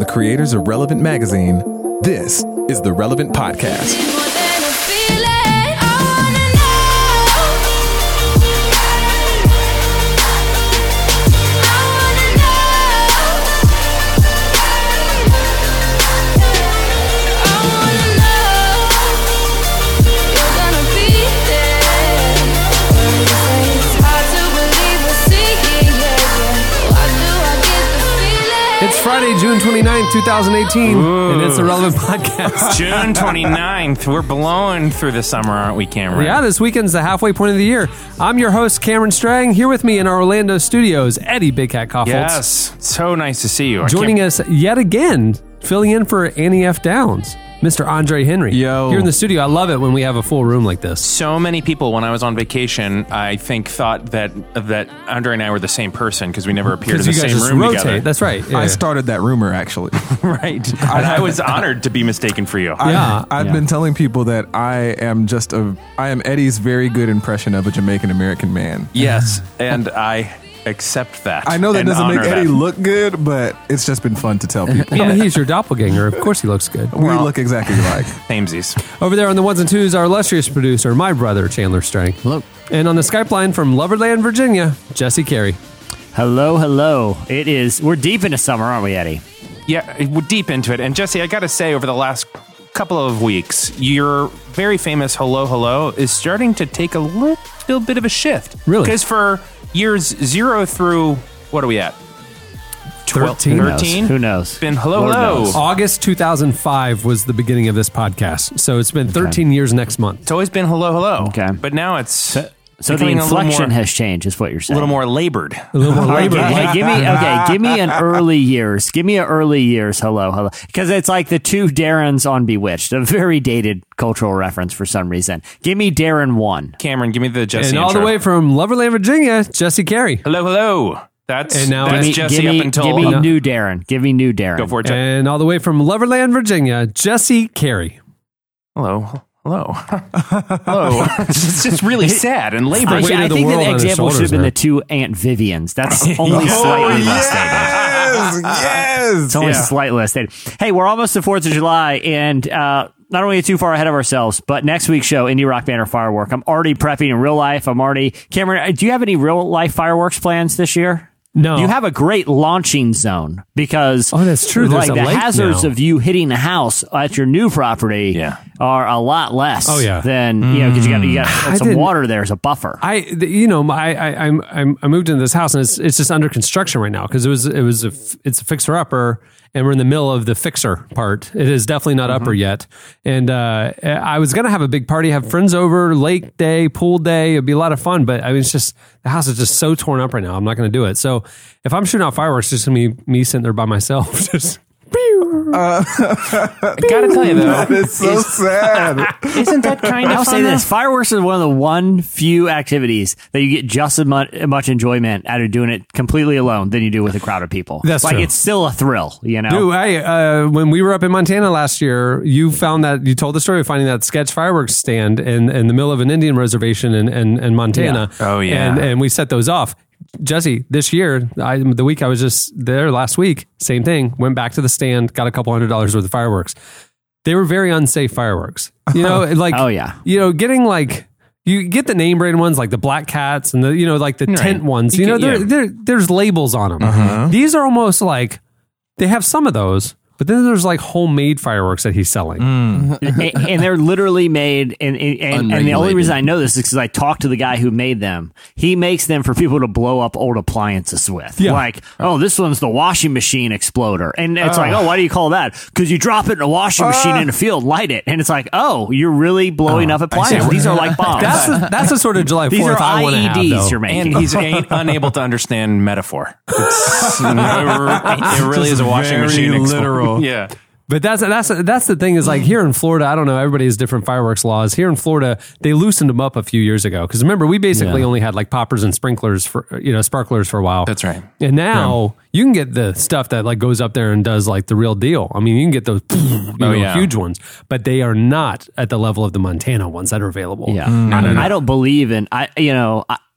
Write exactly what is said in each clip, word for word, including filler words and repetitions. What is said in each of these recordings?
the creators of Relevant Magazine, this is the Relevant Podcast. It's Friday, June twenty-ninth, twenty eighteen, Ooh. And it's a Relevant Podcast. June twenty-ninth. We're blowing through the summer, aren't we, Cameron? Yeah, this weekend's the halfway point of the year. I'm your host, Cameron Strang. Here with me in our Orlando studios, Eddie Big Cat Kaufholz. Yes, so nice to see you. Joining us yet again, filling in for Annie F. Downs, Mister Andre Henry. Yo. Here in the studio. I love it when we have a full room like this. So many people, when I was on vacation, I think thought that that Andre and I were the same person because we never appeared in the you guys same just room rotate. together. That's right. Yeah. I started that rumor, actually. Right. And I was honored to be mistaken for you. I, Yeah. I've Yeah. been telling people that I am just a, I am Eddie's very good impression of a Jamaican American man. Yes, and I accept that. I know that and doesn't make honor Eddie that. look good, but it's just been fun to tell people. I mean, he's your doppelganger. Of course he looks good. we look exactly alike. Samesies. Over there on the ones and twos, our illustrious producer, my brother, Chandler Strang. Hello. And on the Skype line from Loverland, Virginia, Jesse Carey. Hello, hello. It is, we're deep into summer, aren't we, Eddie? Yeah, we're deep into it. And Jesse, I got to say, over the last couple of weeks, your very famous Hello, Hello is starting to take a little bit of a shift. Really? Because for years zero through, what are we at? thirteen. thirteen? Who knows? It's been hello, Lord hello. knows. August two thousand five was the beginning of this podcast. So it's been thirteen years next month. It's always been hello, hello. Okay. But now it's So, so the becoming a little inflection more- has changed, is what you're a saying. little more labored. A little more All right, labor. gi- hey, give me okay. Give me an early years. Give me an early years. Hello, hello. Because it's like the two Darrens on Bewitched, a very dated cultural reference for some reason. Give me Darren one. Cameron, give me the Jesse And all intro. the way from Loverland, Virginia, Jesse Carey. Hello, hello. That's, And now that's Give me- Jesse give me, up until... give me uh, new Darren. Give me new Darren. Go for it, Jesse. And all the way from Loverland, Virginia, Jesse Carey. Hello. Hello. Hello. It's just really sad and I, labored. weight I of the think world the on his example should have shoulders been there. the two Aunt Vivians. That's only slightly less dated. Yes, yes. It's only Yeah. slightly less dated. Hey, we're almost to fourth of July, and uh, not only too far ahead of ourselves, but next week's show, Indie Rock Banner Firework. I'm already prepping in real life. I'm already... Cameron, do you have any real life fireworks plans this year? No. You have a great launching zone because Oh, that's true. There's like a the lake hazards now. of you hitting a house at your new property Yeah. are a lot less Oh, yeah. than, you know, because you got you got I some didn't- water there as a buffer. I, the- you know, my, I, I'm, I'm, I moved into this house and it's, it's just under construction right now because it was, it was, a, f- it's a fixer upper, and we're in the middle of the fixer part. It is definitely not upper yet. And uh, I was gonna have a big party, have friends over, lake day, pool day. It'd be a lot of fun, but I mean, it's just the house is just so torn up right now. I'm not gonna do it. So if I'm shooting out fireworks, it's just gonna be me sitting there by myself, just. I gotta tell you, though, It's so sad. isn't that kind of I'll fun? say though? this: fireworks are one of the one few activities that you get just as much, much enjoyment out of doing it completely alone than you do with a crowd of people. That's like true. it's still a thrill, you know. Dude, I, uh, when we were up in Montana last year, you found that, you told the story of finding that sketch fireworks stand in, in the middle of an Indian reservation in, in, in Montana. Yeah. Oh, yeah. And, and we set those off. Jesse, this year, I, the week I was just there last week, same thing, went back to the stand, got a couple hundred dollars worth of fireworks. They were very unsafe fireworks. You know, like, Oh, yeah. you know, getting like, you get the name brand ones like the Black Cats and the, you know, like the Right. tent ones, You you know, get- there, yeah. there, there's labels on them. These are almost like, they have some of those, but then there's like homemade fireworks that he's selling. and, and they're literally made, and and, and, and the only reason I know this is because I talked to the guy who made them. He makes them for people to blow up old appliances with. Yeah. Like, oh, this one's the washing machine exploder. And it's like, oh, why do you call that? Because you drop it in a washing machine in a field, light it. And it's like, oh, you're really blowing up appliances. These are like bombs. That's the, that's the sort of July These fourth are I want to have, I E Ds though. you're making. And he's a- unable to understand metaphor. It's, it really is a washing very machine. expl- literal. Yeah. But that's that's that's the thing is like here in Florida, I don't know, everybody has different fireworks laws. Here in Florida, they loosened them up a few years ago because remember we basically Yeah. only had like poppers and sprinklers for you know sparklers for a while. That's right. And now you can get the stuff that like goes up there and does like the real deal. I mean, you can get those you know, yeah. huge ones, but they are not at the level of the Montana ones that are available. Yeah, Mm. I, I don't believe in I. You know, I,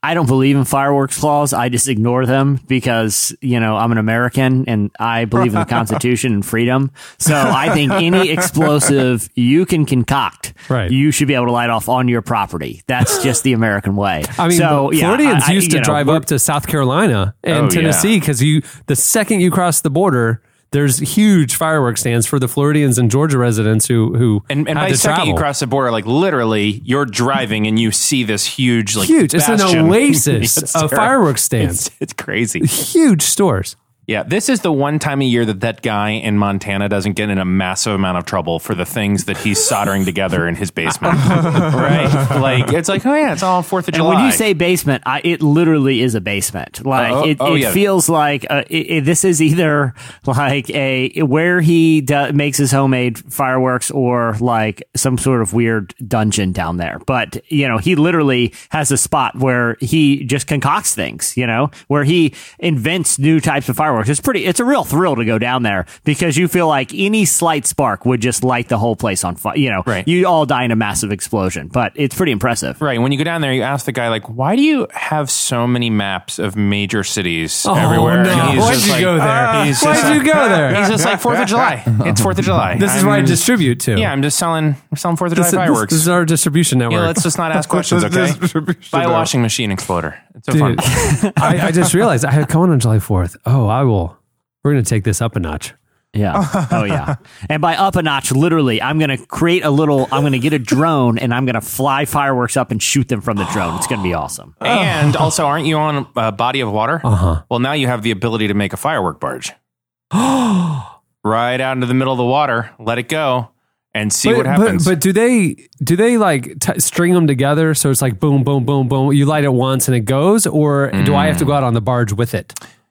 I don't believe in fireworks laws. I just ignore them because, you know, I'm an American and I believe in the Constitution and freedom. So I think any explosive you can concoct, Right. you should be able to light off on your property. That's just the American way. I mean, so, yeah, Floridians I- I- used to you know, drive we're- up to South Carolina and Oh, Tennessee because you, the second you cross the border, there's huge fireworks stands for the Floridians and Georgia residents who who And, and had by to second travel. you cross the border, like literally, you're driving and you see this huge, like Huge. It's an bastion. oasis It's of terrible. fireworks stands. It's, it's crazy. Huge stores. Yeah, this is the one time a year that that guy in Montana doesn't get in a massive amount of trouble for the things that he's soldering together in his basement. Right? Like, it's like, oh yeah, it's all fourth of And July. when you say basement, I, it literally is a basement. Like Oh, it, oh, it yeah. feels like uh, it, it- this is either like a where he do, makes his homemade fireworks or like some sort of weird dungeon down there. But you know, he literally has a spot where he just concocts things. You know, where he invents new types of fireworks. It's pretty. It's a real thrill to go down there because you feel like any slight spark would just light the whole place on fire. You know, Right. you all die in a massive explosion. But it's pretty impressive. Right. When you go down there, you ask the guy, like, why do you have so many maps of major cities Oh, everywhere? no. And he's Why'd just you like, go there? "Ah." He's Why'd just you like- go there? He's just like, fourth of July. It's fourth of July. This is where I I'm- distribute to. Yeah, I'm just selling, we're selling fourth of July This, this, fireworks. this is our distribution network. Yeah, let's just not ask questions, okay? Buy a washing machine exploder. It's so Dude, fun. I, I just realized I have coming on July fourth. Oh, I will. We're going to take this up a notch. Yeah. Oh, yeah. And by up a notch, literally, I'm going to create a little, I'm going to get a drone and I'm going to fly fireworks up and shoot them from the drone. It's going to be awesome. And also, aren't you on a body of water? Uh-huh. Well, now you have the ability to make a firework barge. Right out into the middle of the water, let it go, and see But, what happens. but, but do they do they like t- string them together so it's like boom, boom, boom, boom? You light it once and it goes, or do I have to go out on the barge with it?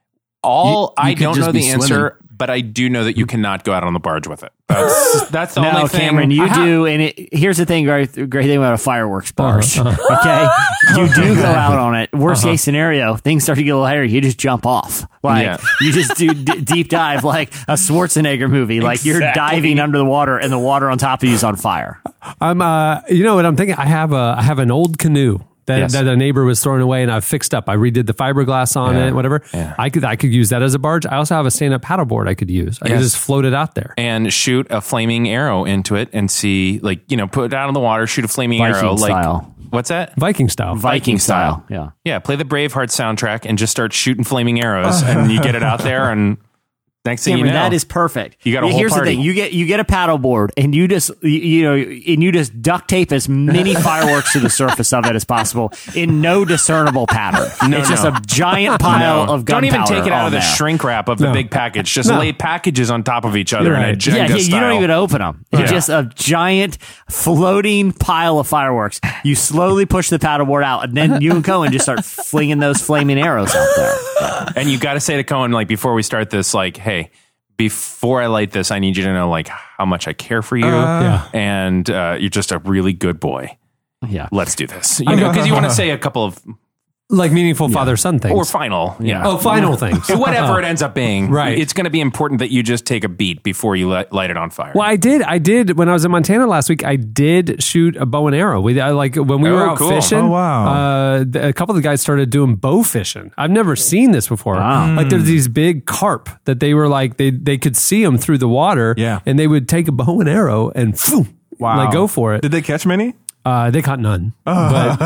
All You- you I could don't just know be the answer, swimming. but I do know that you cannot go out on the barge with it. That's that's the No, only thing. Cameron, you I ha- do. And it, here's the thing, great, great thing about a fireworks barge. Okay. You do go out on it. Worst case scenario, things start to get a little hairy. You just jump off. Like, Yeah. you just do d- deep dive like a Schwarzenegger movie. Like, you're Exactly. diving under the water and the water on top of you is on fire. I'm, uh, you know what I'm thinking? I have a, I have an old canoe that, Yes. that a neighbor was throwing away, and I've fixed up. I redid the fiberglass on Yeah. it, whatever. Yeah. I could, I could use that as a barge. I also have a stand-up paddleboard I could use. I could Yes. just float it out there. and shoot a flaming arrow into it and see, like, you know, put it out in the water, shoot a flaming Viking arrow, like style. what's that? Viking style. Viking style. Yeah. Yeah, play the Braveheart soundtrack and just start shooting flaming arrows, and you get it out there, and next thing Cameron, you know, that is perfect. You got a Yeah, whole Here's party. the thing: you get you get a paddleboard, and you just you, you know, and you just duct tape as many fireworks to the surface of it as possible in no discernible pattern. No, it's just no. a giant pile No. of Don't even gunpowder take it out on of the there. shrink wrap of the No. big package. Just No. lay packages on top of each other You're in a right. Jenga Yeah, yeah, you style. don't even open them. Yeah. It's just a giant floating pile of fireworks. You slowly push the paddleboard out, and then you and Cohen just start flinging those flaming arrows out there. And you got to say to Cohen, like, before we start this, like, hey, before I light this, I need you to know, like, how much I care for you. Yeah. And uh, you're just a really good boy. Yeah. Let's do this. You know, because you want to say a couple of, Like meaningful father-son things. or final. Yeah. oh, final things. Whatever it ends up being. Right. It's going to be important that you just take a beat before you light, light it on fire. Well, I did. I did when I was in Montana last week. I did shoot a bow and arrow. We I, like when we Oh, were out cool. fishing. Oh, wow. Uh, th- a couple of the guys started doing bow fishing. I've never seen this before. Wow. Like there's these big carp that they were like they they could see them through the water. Yeah. and they would take a bow and arrow and phew, Wow. like go for it. Did they catch many? Uh, they caught none, but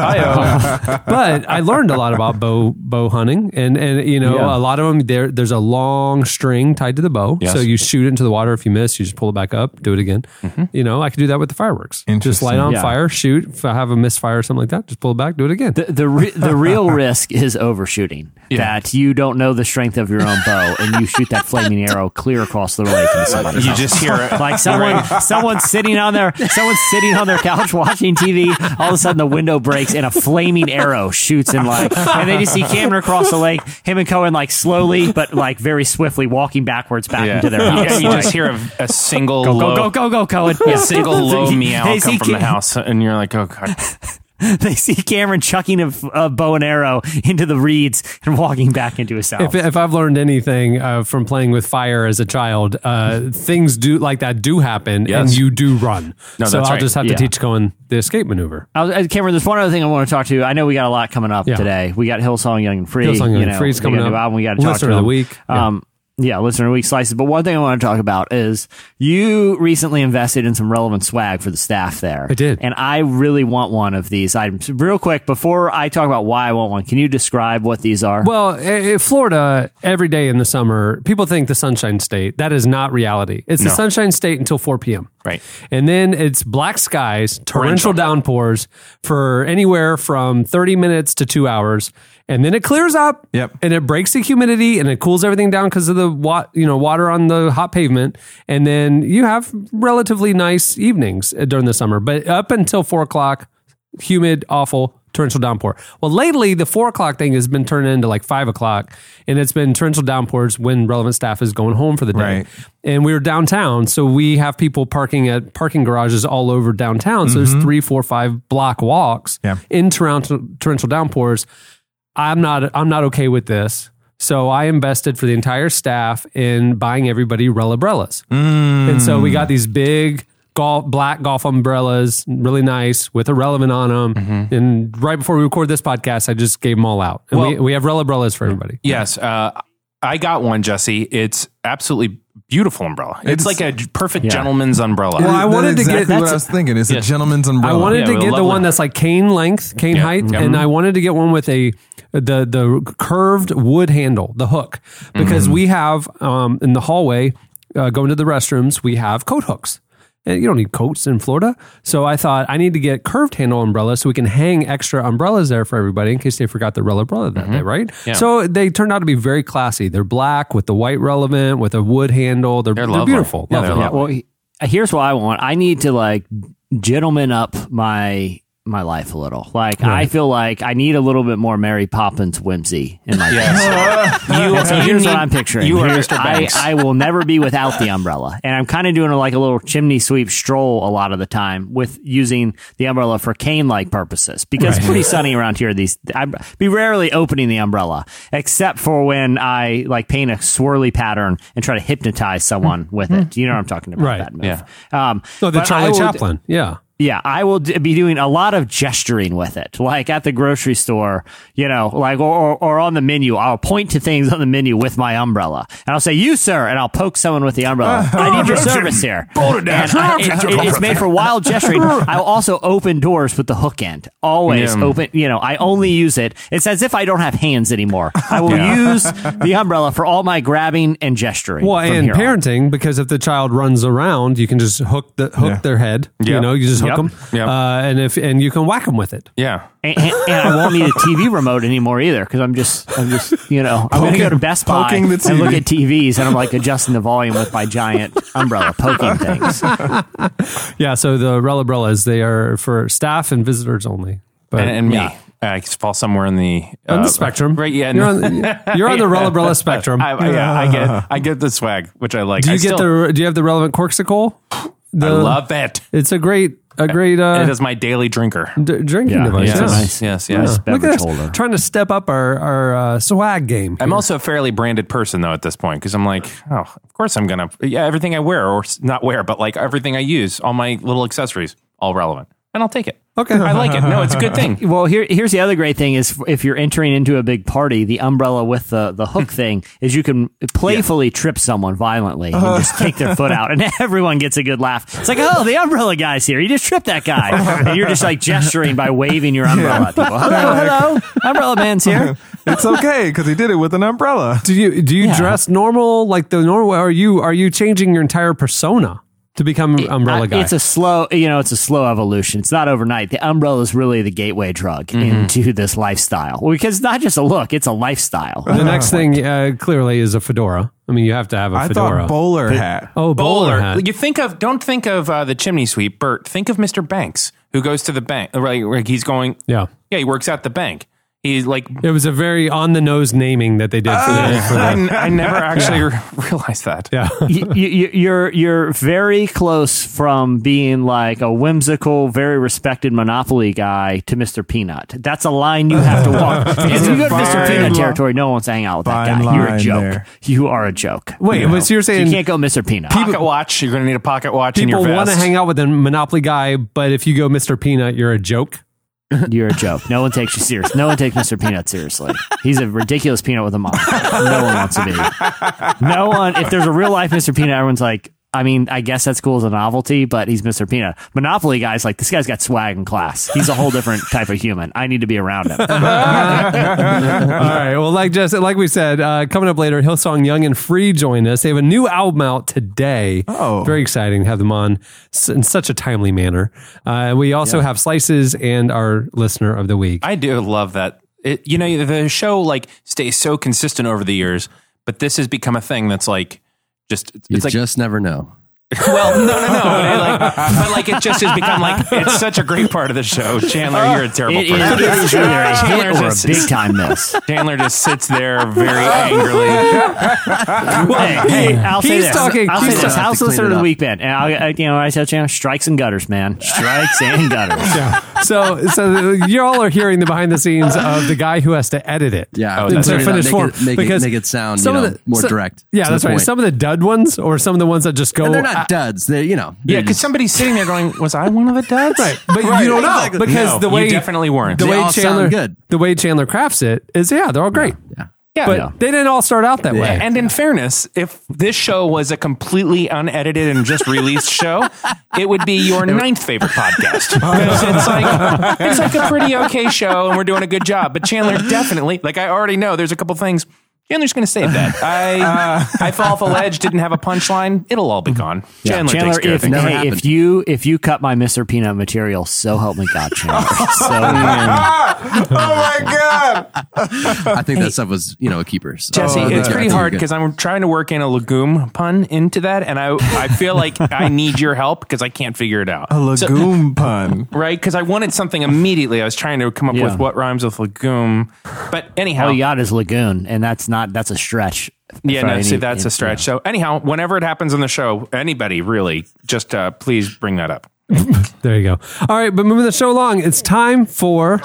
but I learned a lot about bow bow hunting, and and you know Yeah. a lot of them there. There's a long string tied to the bow, Yes. so you shoot it into the water. If you miss, you just pull it back up, do it again. You know, I could do that with the fireworks. Just light on Yeah. fire, shoot. If I have a misfire or something like that, just pull it back, do it again. The the, re- the real risk is overshooting. That you don't know the strength of your own bow, and you shoot that flaming arrow clear across the lake into somebody's You house. just hear it. Like someone, someone's sitting on their, someone's sitting on their couch watching T V. All of a sudden, the window breaks and a flaming arrow shoots in like, and they just see Cameron across the lake. Him and Cohen like slowly but like very swiftly walking backwards back Yeah. into their house. Yeah, you Like, just hear a, a single go low, go go go go Cohen. a single low meow They come see from the Cam- house, and you're like, oh god. they see Cameron chucking a, a bow and arrow into the reeds and walking back into his house. If, if I've learned anything uh, from playing with fire as a child, uh, things do like that do happen, Yes. and you do run. No, so that's I'll right. just have Yeah. to teach Cohen the escape maneuver. I was, uh, Cameron, there's one other thing I want to talk to you. I know we got a lot coming up Yeah. today. We got Hillsong Young and Free. Hillsong Young you and know, Free's they coming got a new up. album. We got to talk Listener to of the them. week. Yeah. Um, Yeah, listener of the week slices. But one thing I want to talk about is you recently invested in some relevant swag for the staff there. I did. And I really want one of these items. Real quick, before I talk about why I want one, can you describe what these are? Well, i- i- Florida, every day in the summer, people think the Sunshine State. That is not reality. It's the No. Sunshine State until four p.m. Right. And then it's black skies, torrential Torrential. downpours for anywhere from thirty minutes to two hours. And then it clears up. Yep. And it breaks the humidity and it cools everything down because of the wa- you know water on the hot pavement. And then you have relatively nice evenings uh, during the summer. But up until four o'clock, humid, awful, torrential downpour. Well, lately the four o'clock thing has been turned into like five o'clock, and it's been torrential downpours when relevant staff is going home for the day. Right. And we were downtown, so we have people parking at parking garages all over downtown. So there's three, four, five block walks Yeah. in torrential, torrential downpours. I'm not I'm not okay with this. So I invested for the entire staff in buying everybody Relibrellas. And so we got these big golf, black golf umbrellas, really nice, with a relevant on them. And right before we record this podcast, I just gave them all out. And we, Well- we have Relibrellas for everybody. Yes, uh, I got one, Jesse. It's absolutely beautiful umbrella. It's, It's- like a perfect Yeah. gentleman's umbrella. Well, I That's wanted to get- exactly what that's- I was thinking. It's Yes. a gentleman's I umbrella. wanted Yeah, to with a get the lovely- one that's like cane length, cane Yeah. height, Yeah. and I wanted to get one with a the the curved wood handle, the hook, because we have um, in the hallway uh, going to the restrooms, we have coat hooks. And you don't need coats in Florida, so I thought I need to get curved handle umbrellas so we can hang extra umbrellas there for everybody in case they forgot their umbrella that day, right? Yeah. So they turned out to be very classy. They're black with the white relevant with a wood handle. They're, They're they're, lovely. beautiful. Yeah, they're Lovely. Yeah, well, he- here's what I want. I need to like gentleman up my my life a little. Like I feel like I need a little bit more Mary Poppins whimsy in my life. you, And so you here's what need- I'm picturing. You are Here- Mister I, Banks. I will never be without the umbrella. And I'm kind of doing like a little chimney sweep stroll a lot of the time with using the umbrella for cane-like purposes because it's pretty sunny around here. These I'd be rarely opening the umbrella except for when I like paint a swirly pattern and try to hypnotize someone with it. You know what I'm talking about? Right. That move. Um, No, the but I Charlie will- Chaplin. Yeah. Yeah, I will d- be doing a lot of gesturing with it, like at the grocery store, you know, like or, or or on the menu. I'll point to things on the menu with my umbrella, and I'll say, "You, sir," and I'll poke someone with the umbrella. I need your service here. And I- it- it- it's made for wild gesturing. I'll also open doors with the hook end. Always Yeah. open. You know, I only use it. It's as if I don't have hands anymore. I will Yeah. use the umbrella for all my grabbing and gesturing. Well, from and here on. parenting, because if the child runs around, you can just hook the hook Yeah. their head. You Yep. know, you just hook Yep. them, Yep. uh, and if and you can whack them with it. yeah. And, and, and I won't need a T V remote anymore either because I'm just, I'm just, you know, I'm going to go to Best Buy poking the and look T V. at T Vs and I'm like adjusting the volume with my giant umbrella poking things. Yeah. So the Relibrellas, they are for staff and visitors only. But And, and me. Yeah. I fall somewhere in the on uh, the spectrum, Right? Yeah. you're no. on, the- you're on the Relibrella spectrum. I, I- yeah, I get. I get the swag, which I like. do you I get still- the? Do you have the relevant corksicle? The, I love it. It's a great, a great uh, It is my daily drinker. d- drinking Yeah, device. yeah. yeah. Nice. Yes. Yeah. Yes. Look at beverage us, holder. trying to step up our our uh, swag game. I'm here. also a fairly branded person though at this point because I'm like, oh, of course I'm gonna, yeah, everything I wear or s- not wear, but like everything I use, all my little accessories, all relevant, and I'll take it. Okay. I like it. No, it's a good thing. Well, here, here's the other great thing is if you're entering into a big party, the umbrella with the, the hook thing is you can playfully trip someone violently and just take their foot out and everyone gets a good laugh. It's like, oh, the umbrella guy's here. You just tripped that guy. And you're just like gesturing by waving your umbrella at people. Hello, hello. Umbrella man's here. It's okay because he did it with an umbrella. Do you do you Yeah. dress normal like the normal? Or are you are you changing your entire persona to become umbrella Uh, guy? It's a slow, you know, it's a slow evolution. It's not overnight. The umbrella is really the gateway drug Mm-hmm. into this lifestyle. Well, because it's not just a look, it's a lifestyle. the next thing uh, clearly is a fedora. I mean, you have to have a I fedora. thought bowler hat. oh, bowler, Bowler. hat. You think of, don't think of uh, the chimney sweep, Bert. Think of Mister Banks who goes to the bank. Right, like he's going. Yeah. Yeah, he works at the bank. He like It was a very on the nose naming that they did for the. For the I, I never actually re- realized that. yeah. you, you, you're you're very close from being like a whimsical, very respected Monopoly guy to Mister Peanut. That's a line you have to walk. Because if you go to Mister Fine Peanut li- territory, no one wants to hang out with that fine guy. You're a line joke. there. You are a joke. Wait, You know? but you're So saying you can't go Mister Peanut. Pocket watch. You're going to need a pocket watch in your people vest. want to hang out with a Monopoly guy, but if you go Mister Peanut, you're a joke. You're a joke. No one takes you serious. No one takes Mister Peanut seriously. He's a ridiculous peanut with a mom. No one wants to be. No one. If there's a real life Mister Peanut, everyone's like, I mean, I guess that's cool as a novelty, but he's Mister Peanut. Monopoly guy's like, this guy's got swag and class. He's a whole different type of human. I need to be around him. All right. Well, like just like we said, uh, coming up later, Hillsong Young and Free join us. They have a new album out today. Oh. Very exciting to have them on s- in such a timely manner. Uh, we also Yeah. have Slices and our listener of the week. I do love that. It, you know, the show like stays so consistent over the years, but this has become a thing that's like just it's You like just never know. well, no, no, no. But, it, like, but like it just has become like it's such a great part of the show. Chandler, you're a terrible It is, person. it is either a Chandler hit or a just- big time miss. Chandler just sits there very angrily. Hey, hey, I'll say he's this. talking- I'll he's say this. talking- House to clean listener it of the up. week, man. And I, I, you know, I said, Chandler, strikes and gutters, man. Strikes and gutters. So, so you all are hearing the behind the scenes of the guy who has to edit it. Yeah, Oh, to that's clean into it up, finished make form it, make, because it, make it sound you some know, of the- more so- direct. Yeah, to that's the right. point. Some of the dud ones, or some of the ones that just go. and they're not duds. They, you know, Yeah, they're because just- somebody's sitting there going, "Was I one of the duds?" Right, but Right, you don't know exactly. because No, the you way definitely weren't. The They way all sound Chandler, good. the way Chandler crafts it is, yeah, they're all great. yeah. Yeah, But Yeah. they didn't all start out that way. And in fairness, if this show was a completely unedited and just released show, it would be your ninth favorite podcast. Because it's like it's like a pretty okay show and we're doing a good job. But Chandler definitely, like I already know, there's a couple things. Chandler's going to save that. I I fall off a ledge, didn't have a punchline. It'll all be gone. Chandler, takes Chandler, care of if, things. Never hey, happened. if you if you cut my Mister Peanut material, so help me God, Chandler. So Oh my god! I think that stuff was you know a keeper. So. Jesse, Oh, it's that's pretty good. hard because I'm trying to work in a legume pun into that, and I I feel like I need your help because I can't figure it out. A So- legume pun. right? Because I wanted something immediately. I was trying to come up Yeah. with what rhymes with legume, but anyhow, all you got is Lagoon, and that's not that's a stretch. yeah, for no, any- see, that's a it- stretch. So anyhow, whenever it happens on the show, anybody really, just uh, please bring that up. There you go. All right, but moving the show along, it's time for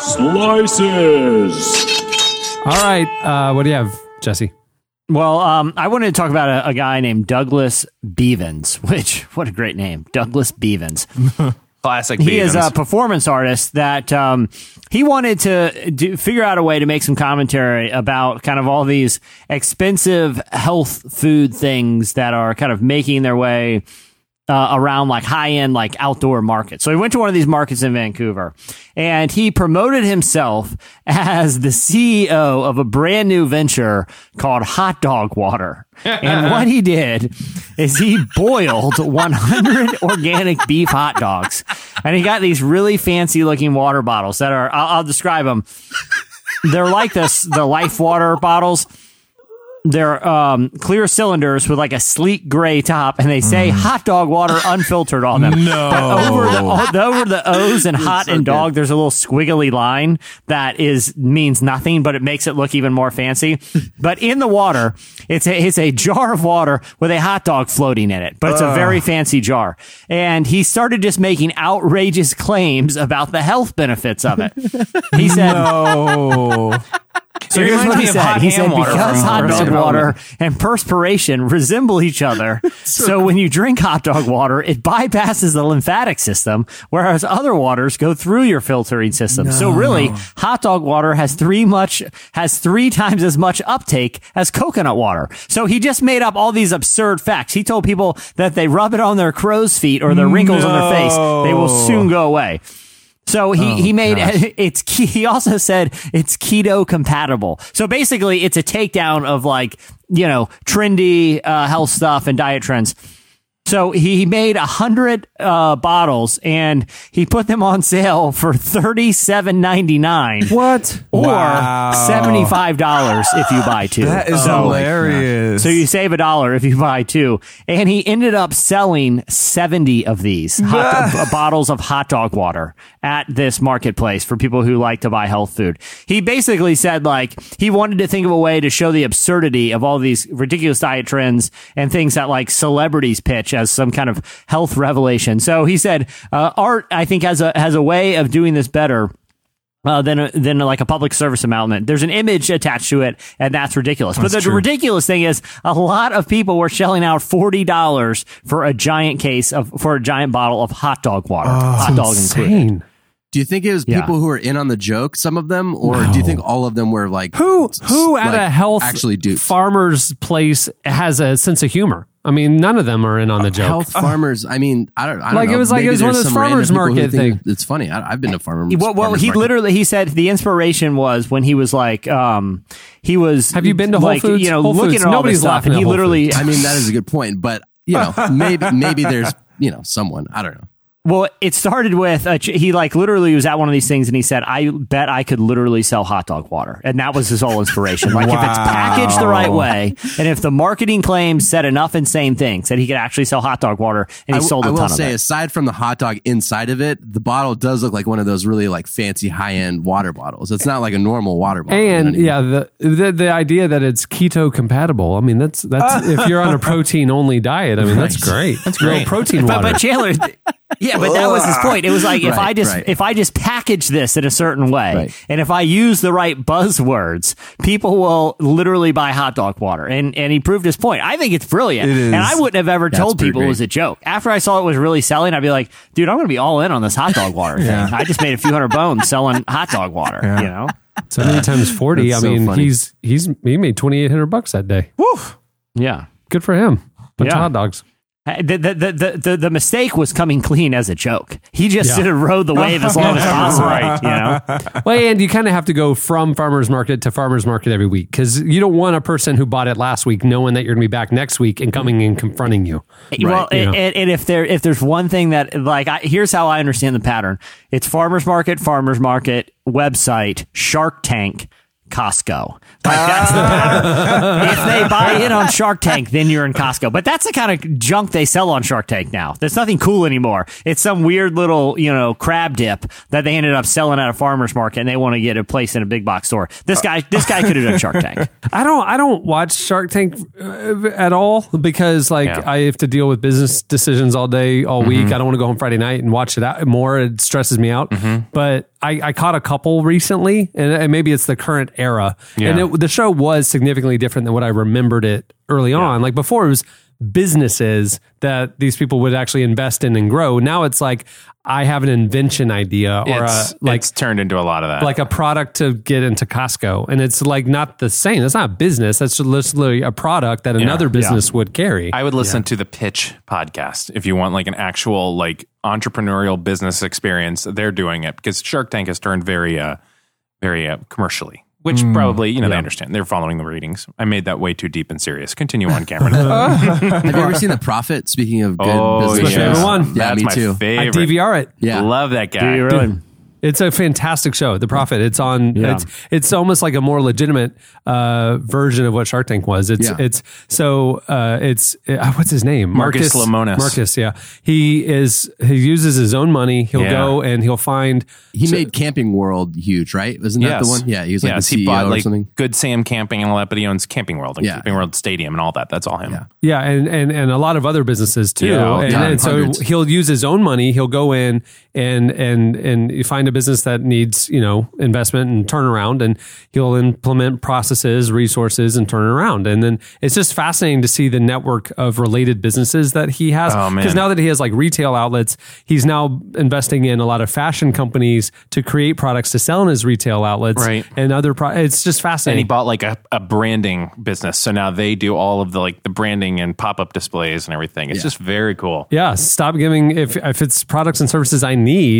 Slices. All right. Uh, what do you have, Jesse? Well, um, I wanted to talk about a, a guy named Douglas Bevins, which what a great name, Douglas Bevins. Classic. He is Bevins. a performance artist that um, he wanted to do, figure out a way to make some commentary about kind of all these expensive health food things that are kind of making their way uh, around like high end, like outdoor markets. So he went to one of these markets in Vancouver and he promoted himself as the C E O of a brand new venture called Hot Dog Water. And what he did is he boiled one hundred organic beef hot dogs. And he got these really fancy looking water bottles that are, I'll, I'll describe them. They're like this, the Life Water bottles. They're um, clear cylinders with like a sleek gray top, and they say hot dog water unfiltered on them. No. But over the, over the O's and hot and dog, there's a little squiggly line that is means nothing, but it makes it look even more fancy. But in the water, it's a, it's a jar of water with a hot dog floating in it, but it's a very fancy jar. And he started just making outrageous claims about the health benefits of it. He said, Oh, so It here's reminds what he me of said. hot He ham said, water because from hot dog Arrested water Development. and perspiration resemble each other, so when you drink hot dog water, it bypasses the lymphatic system, whereas other waters go through your filtering system. So really, hot dog water has three much has three times as much uptake as coconut water. So he just made up all these absurd facts. He told people that they rub it on their crow's feet or their wrinkles on their face, they will soon go away. So he, he made it's ke- he also said it's keto compatible. So basically it's a takedown of like, you know, trendy uh, health stuff and diet trends. So he made a hundred uh, bottles and he put them on sale for thirty-seven ninety-nine. What? Or Wow. seventy-five dollars if you buy two. That is so, hilarious. So you save a dollar if you buy two. And he ended up selling seventy of these hot b- bottles of hot dog water at this marketplace for people who like to buy health food. He basically said, like, he wanted to think of a way to show the absurdity of all these ridiculous diet trends and things that, like, celebrities pitch as some kind of health revelation. So he said, uh, art, I think, has a has a way of doing this better Uh, than a, than like a public service announcement. There's an image attached to it, and that's ridiculous. But the, the ridiculous thing is, a lot of people were shelling out forty dollars for a giant case of for a giant bottle of hot dog water, hot dog included. Insane. Do you think it was Yeah. people who were in on the joke, some of them, or do you think all of them were like Who s- who at like, a health actually duped? farmer's place has a sense of humor? I mean, none of them are in on the joke. Health farmers. I mean, I don't. I don't Like, know. it was like it Maybe was one of there's those some random farmers people who market think thing. It's funny. I, I've been to farmers. Well, well farmers he market. literally he said the inspiration was when he was like, um, he was. Have you been to Whole like, Foods? You know, Whole looking Foods. at all Nobody's this stuff, laughing and at he Whole literally. I mean, that is a good point, but you know, maybe maybe there's you know someone. I don't know. Well, it started with a, he like literally was at one of these things and he said, "I bet I could literally sell hot dog water," and that was his whole inspiration. Like, if it's packaged the right way, and if the marketing claims said enough insane things that he could actually sell hot dog water, and he I, w- sold a I will ton say, of it. aside from the hot dog inside of it, the bottle does look like one of those really like fancy high end water bottles. It's not like a normal water bottle. And you know what I mean? yeah, the, the the idea that it's keto compatible. I mean, that's that's if you're on a protein only diet. I mean, that's great. That's great. protein But, water. but Chandler, yeah, but that was his point. It was like if Right, I just right. if I just package this in a certain way, Right. and if I use the right buzzwords, people will literally buy hot dog water. And and he proved his point. I think it's brilliant, It is. and I wouldn't have ever That's told pretty people it great. was a joke. After I saw it was really selling, I'd be like, dude, I'm going to be all in on this hot dog water Yeah. thing. I just made a few hundred bones selling hot dog water. Yeah. You know? seventy times forty. I That's so mean, funny. he's he's he made twenty eight hundred bucks that day. Yeah. Good for him. Bunch Yeah. of hot dogs. The, the, the, the, the, the mistake was coming clean as a joke. He just Yeah. didn't rode the wave as long as possible. Right. You know? Well, and you kind of have to go from farmers market to farmers market every week because you don't want a person who bought it last week knowing that you're going to be back next week and coming and confronting you. Well, you and, know. and, and if there if there's one thing that like I, here's how I understand the pattern: it's farmers market, farmers market, website, Shark Tank, Costco. Like that's the pattern. If they buy in on Shark Tank, then you're in Costco. But that's the kind of junk they sell on Shark Tank now. There's nothing cool anymore. It's some weird little, you know, crab dip that they ended up selling at a farmer's market, and they want to get a place in a big box store. This guy, this guy could have done Shark Tank. I don't I don't watch Shark Tank uh, at all because like Yeah. I have to deal with business decisions all day, all week. I don't want to go home Friday night and watch it out more. It stresses me out. But I, I caught a couple recently, and, and maybe it's the current era. Yeah. And it, the show was significantly different than what I remembered it early on. Like before, it was businesses that these people would actually invest in and grow. Now it's like I have an invention idea or It's, a like it's turned into a lot of that. like a product to get into Costco, and it's like not the same. That's not business. That's literally a product that another business would carry. I would listen to the Pitch podcast if you want like an actual like entrepreneurial business experience. They're doing it because Shark Tank has turned very, uh, very uh, commercially. Which probably, you know, they understand. They're following the ratings. I made that way too deep and serious. Continue on, Cameron. Have you ever seen The Profit? Speaking of good oh, business yeah. shows. favorite one. Yeah, That's me my too. I favorite. D V R it. Yeah. Love that guy. Do you really? It's a fantastic show, The Profit. It's on. Yeah. It's it's almost like a more legitimate uh, version of what Shark Tank was. It's Yeah. it's so uh, it's uh, what's his name? Marcus Lemonis. Marcus, yeah. He is he uses his own money. He'll Yeah. go and he'll find. He made Camping World huge, right? Wasn't that the one? Yeah, he was like yes, the C E O he bought or like something. Good Sam Camping and all that, but he owns Camping World and Yeah. Camping World Stadium and all that. That's all him. Yeah. Yeah, and, and, and a lot of other businesses too. Yeah, and, yeah, and so hundreds. he'll use his own money. He'll go in and and and find a business that needs, you know, investment and turnaround, and he'll implement processes, resources, and turn it around. And then it's just fascinating to see the network of related businesses that he has. Oh, man. Because now that he has like retail outlets, he's now investing in a lot of fashion companies to create products to sell in his retail outlets. Right. And other pro- it's just And fascinating. he bought like a, a branding business. So now they do all of the like the branding and pop-up displays and everything. It's Yeah. just very cool. Yeah, stop giving if if it's products and services I need,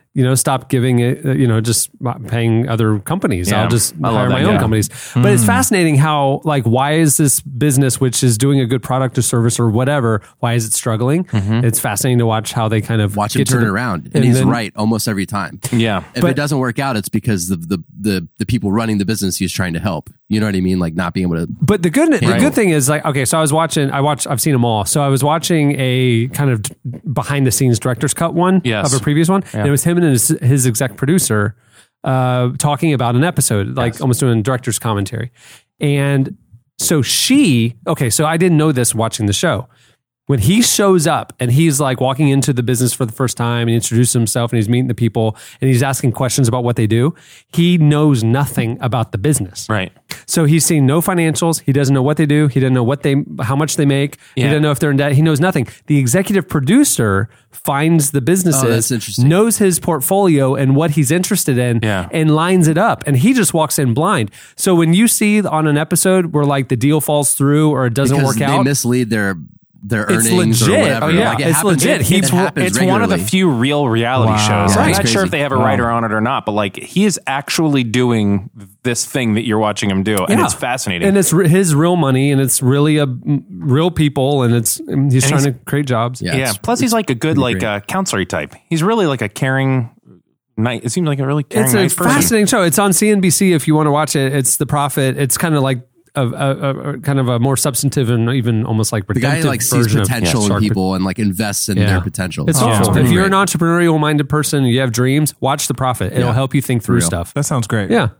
you know, stop giving it, uh, you know, just paying other companies. Yeah, I'll just I love hire that, my own yeah. companies. But it's fascinating how, like, why is this business, which is doing a good product or service or whatever, why is it struggling? It's fascinating to watch how they kind of Watch him get to turn the- it around, and, and he's then- right almost every time. Yeah. If But- it doesn't work out, it's because the, the the the people running the business he's trying to help. You know what I mean? Like not being able to. But the good, the Right. good thing is like, okay, so I was watching, I watched, I've seen them all. So I was watching a kind of behind the scenes director's cut one Yes. of a previous one. And it was him and his, his exec producer uh, talking about an episode, like almost doing director's commentary. And so she, okay, so I didn't know this watching the show. When he shows up and he's like walking into the business for the first time and he introduces himself and he's meeting the people and he's asking questions about what they do, he knows nothing about the business. Right. So he's seen no financials. He doesn't know what they do. He doesn't know what they, how much they make. He Yeah. doesn't know if they're in debt. He knows nothing. The executive producer finds the businesses, Oh, that's interesting. knows his portfolio and what he's interested in, Yeah. and lines it up. And he just walks in blind. So when you see on an episode where like the deal falls through or it doesn't because work they out, mislead their their It's earnings or legit. whatever. Oh, yeah. Like, it It's happens, legit. It, He's- it happens It's one of the regularly. few real reality Wow. shows. Yeah, I'm it's not sure crazy. if they have a Wow. writer on it or not, but like he is actually doing this thing that you're watching him do, and Yeah. it's fascinating. and it's re- his real money, and it's really a mm, real people, and it's mm, he's trying he's- to create jobs. Yeah, yeah. it's- Plus, he's like a good like great. uh, counselor type. He's really like a caring. Nice. It seems like a really caring, It's a nice person. fascinating show. It's on C N B C if you want to watch it. It's The Prophet. It's kind of like a, a, a kind of a more substantive and even almost like The guy redemptive like sees version of potential in Shark people and like invests in Yeah. their potential. It's Oh, awesome. pretty If you're great. an entrepreneurial minded person, you have dreams, watch The Prophet. It'll Yeah. help you think through Real. stuff. That sounds great. Yeah.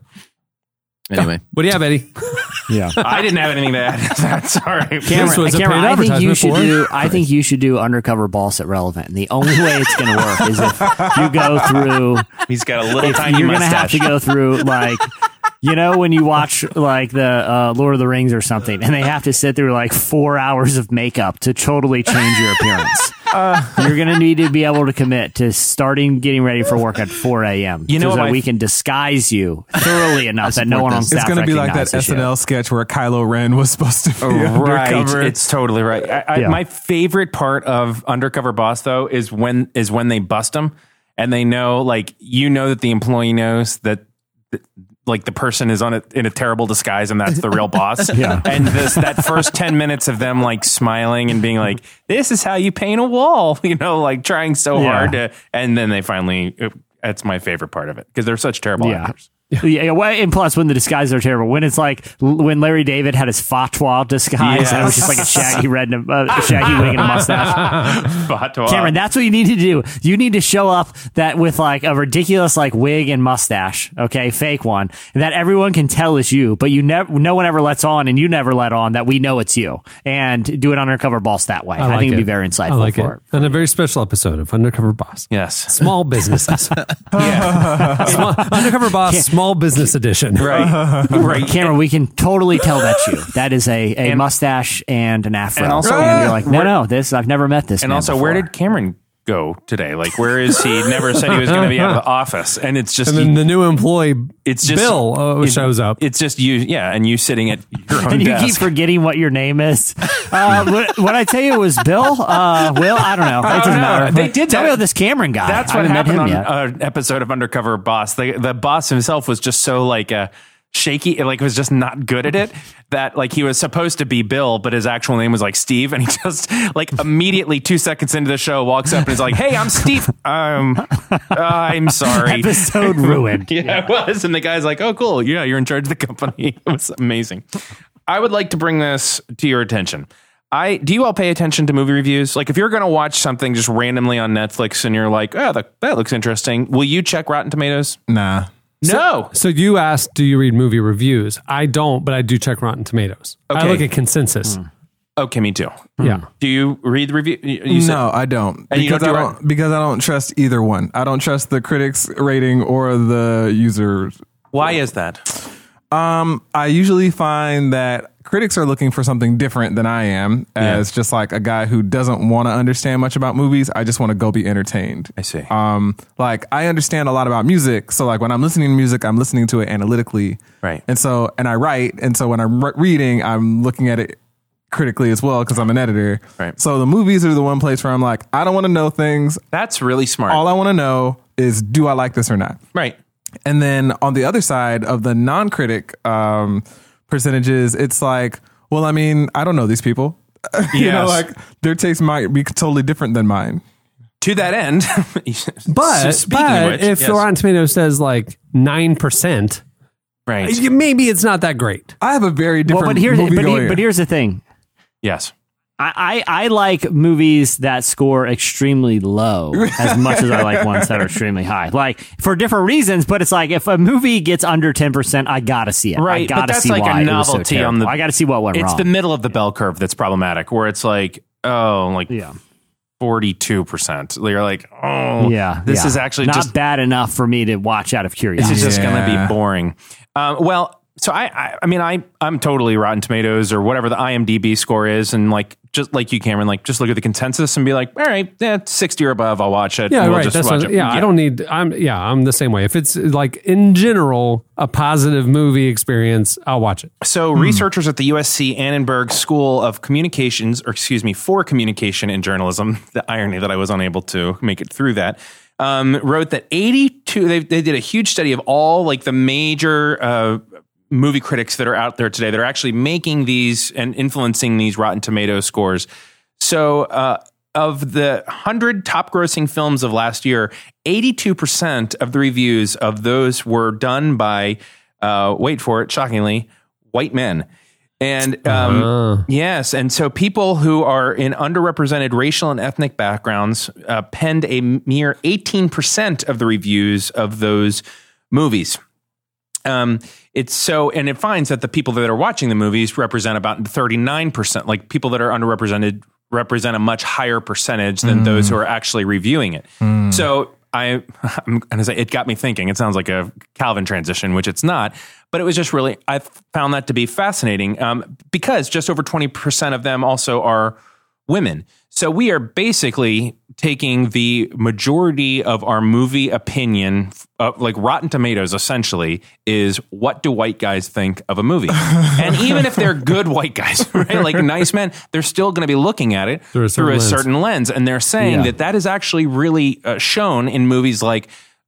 Anyway, What do you have, Eddie? Yeah. I didn't have anything to add. Sorry. Cameron, was a Cameron, paid I think you advertisement should for it. do. I think you should do undercover boss at Relevant, and the only way it's going to work is if you go through. He's got a little If tiny you're going to have mustache. to go through like. You know, when you watch like the uh, Lord of the Rings or something, and they have to sit through like four hours of makeup to totally change your appearance. Uh, You're going to need to be able to commit to starting getting ready for work at four a.m. You know so what that my- we can disguise you thoroughly enough that no support one on this. staff It's going to be like that recognizes S N L you. sketch where Kylo Ren was supposed to be Right, undercover. it's totally right. I, I, Yeah. My favorite part of Undercover Boss, though, is when is when they bust them and they know, like, you know, that the employee knows that, that like the person is on a, in a terrible disguise and that's the real boss. Yeah. And this that first ten minutes of them like smiling and being like, "This is how you paint a wall," you know, like trying so Yeah. hard to, and then they finally. That's my favorite part of it because they're such terrible Yeah. actors. Yeah, yeah, well, and plus when the disguises are terrible, when it's like l- when Larry David had his fatwa disguise, and it was just like a shaggy red, and a, uh, shaggy wig and a mustache. Fatwa. Cameron, that's what you need to do. You need to show up that with like a ridiculous like wig and mustache, okay, fake one, that everyone can tell is you, but you never, no one ever lets on, and you never let on that we know it's you, and do it undercover boss that way. I, like think it'd it. be very insightful I like for it. And a very special episode of Undercover Boss. Yes. Small businesses. Yeah. Small, Undercover Boss, Small Business Edition. Right. Right. Cameron, we can totally tell that's you. That is a, a And- mustache and an afro. and also- and you're like, no, where- no, this I've never met this. And man also, before. where did Cameron go today? Like, where is he? Never said he was going to be out of the office, and it's just And then the new employee, it's just Bill, uh, it- shows up. It's just you, yeah, and you sitting at your own And you desk. keep forgetting what your name is. Uh, what, what I tell you was Bill. Uh, Will, I don't know. It doesn't know. matter. They did tell that- me about this Cameron guy. That's I what haven't met happened him on yet. an episode of Undercover Boss. The the boss himself was just so like uh, shaky, like was just not good at it. That like he was supposed to be Bill, but his actual name was like Steve, and he just like immediately two seconds into the show walks up and is like, "Hey, I'm Steve. Um, I'm sorry." Episode ruined. Yeah, it was. And the guy's like, "Oh, cool. Yeah, you're in charge of the company." It was amazing. I would like to bring this to your attention. I do you all pay attention to movie reviews? Like if you're going to watch something just randomly on Netflix and you're like, "Oh, that, that looks interesting." Will you check Rotten Tomatoes? nah. No. So you asked, do you read movie reviews? I don't, but I do check Rotten Tomatoes. I Okay. look at consensus. Okay, me too. Yeah. Do you read the review? You you said- No, I don't. And you Because don't do I Rotten- don't because I don't trust either one. I don't trust the critics rating or the users. Why is that? Um, I usually find that critics are looking for something different than I am as just like a guy who doesn't want to understand much about movies. I just want to go be entertained. I see. Um, like I understand a lot about music. So like when I'm listening to music, I'm listening to it analytically. Right. And so, and I write. And so when I'm re- reading, I'm looking at it critically as well because I'm an editor. Right. So the movies are the one place where I'm like, I don't want to know things. That's really smart. All I want to know is, do I like this or not? Right. And then on the other side of the non-critic um, percentages, it's like, well, I mean, I don't know these people. you know, Yes. like their taste might be totally different than mine. To that end, But, speaking but of which, if yes. Rotten Tomatoes says like nine percent, right. maybe it's not that great. I have a very different Well, but here's movie but, going here, but here's the thing. Yes. I, I, I like movies that score extremely low as much as I like ones that are extremely high. Like for different reasons, but it's like if a movie gets under ten percent, I gotta see it. I Right, but gotta that's see like a why it was so novelty on terrible. the- I gotta see what went It's wrong. the middle of the bell curve that's problematic, where it's like, oh, like yeah, forty-two percent. You're like, oh, yeah. this yeah. is actually not just bad enough for me to watch out of this curiosity. is just going to Yeah. be boring. Um, well, so I, I, I mean, I, I'm totally Rotten Tomatoes or whatever the I M D B score is, and like just like you, Cameron, like just look at the consensus and be like, all right, yeah, sixty or above, I'll watch it. Yeah, and we'll right. just That's watch what, it. yeah, I don't need. I'm yeah, I'm the same way. If it's like in general a positive movie experience, I'll watch it. So researchers at the U S C Annenberg School of Communications, or excuse me, for Communication and Journalism, the irony that I was unable to make it through that, um, wrote that eighty-two, they, they did a huge study of all like the major uh, movie critics that are out there today that are actually making these and influencing these Rotten Tomatoes scores. So uh, of the one hundred top grossing films of last year, eighty-two percent of the reviews of those were done by, uh, wait for it, shockingly, white men. And um, Uh. yes, and so people who are in underrepresented racial and ethnic backgrounds uh, penned a mere eighteen percent of the reviews of those movies. Um, it's so, and it finds that the people that are watching the movies represent about thirty-nine percent, like people that are underrepresented represent a much higher percentage than Mm. those who are actually reviewing it. Mm. So I, I'm going to say it got me thinking. It sounds like a Calvin transition, which it's not, but it was just really, I found that to be fascinating um, because just over twenty percent of them also are women. So we are basically taking the majority of our movie opinion, uh, like Rotten Tomatoes essentially, is what do white guys think of a movie? And even if they're good white guys, right, like nice men, they're still going to be looking at it Through a through a certain certain, lens. lens. And they're saying Yeah. that that is actually really uh, shown in movies like,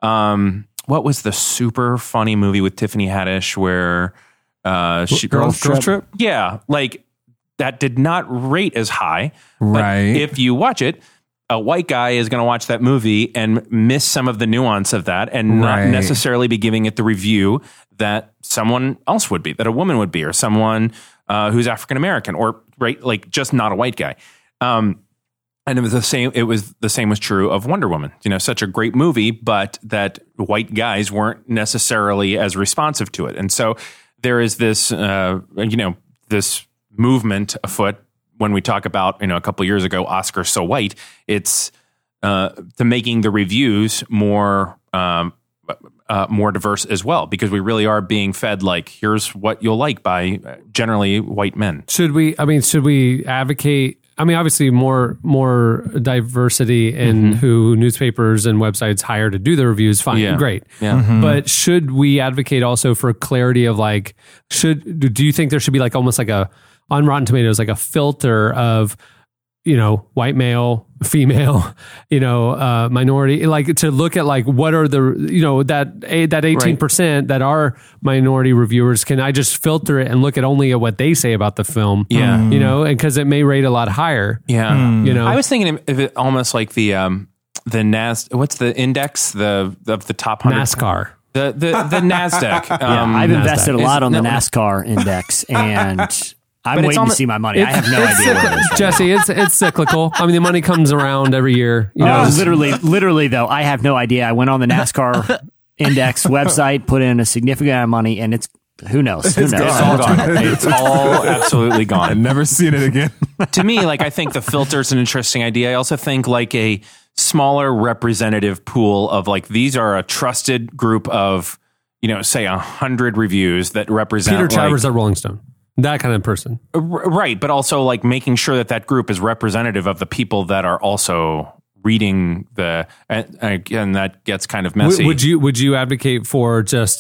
um, what was the super funny movie with Tiffany Haddish where uh, she, Girls, Girls Trip? yeah, like that did not rate as high. Right. But if you watch it, a white guy is going to watch that movie and miss some of the nuance of that and not Right. necessarily be giving it the review that someone else would be, that a woman would be, or someone uh, who's African American, or right, like just not a white guy. Um, and it was the same. It was the same was true of Wonder Woman. You know, such a great movie, but that white guys weren't necessarily as responsive to it. And so there is this, uh, you know, this movement afoot when we talk about, you know, a couple of years ago, Oscar So White. It's uh, to making the reviews more um, uh, more diverse as well, because we really are being fed like, here's what you'll like by generally white men. Should we? I mean, should we advocate? I mean, obviously, more more diversity in Mm-hmm. who newspapers and websites hire to do the reviews. Fine, Yeah. great. Yeah. But should we advocate also for clarity of like, should do you think there should be like almost like a on Rotten Tomatoes like a filter of, you know, white male, female, you know, uh, minority, like to look at like what are the, you know, that a, that eighteen percent that are minority reviewers, can I just filter it and look at only at what they say about the film? Yeah. You know, and because it may rate a lot higher. Yeah. You know, I was thinking of it almost like the um, the Nas. What's the index? The of the top hundred NASCAR. The the the Nasdaq. Yeah, um, I've invested a Is- lot on the no, NASCAR index, and I'm But it's waiting almo- to see my money. I have no It's idea what cyclical. it is. Right Jesse, it's it's cyclical. I mean, the money comes around every year. You know, now. it's- literally, literally though, I have no idea. I went on the NASCAR index website, put in a significant amount of money, and it's who knows? Who knows? It's all gone. It's all absolutely I've gone. never seen it again. To me, like I think the filter's an interesting idea. I also think like a smaller representative pool of like these are a trusted group of, you know, say a hundred reviews that represent Peter like, Travers at Rolling Stone. That kind of person. R- right, but also like making sure that that group is representative of the people that are also reading the, and again, that gets kind of messy. Would, would you would you advocate for just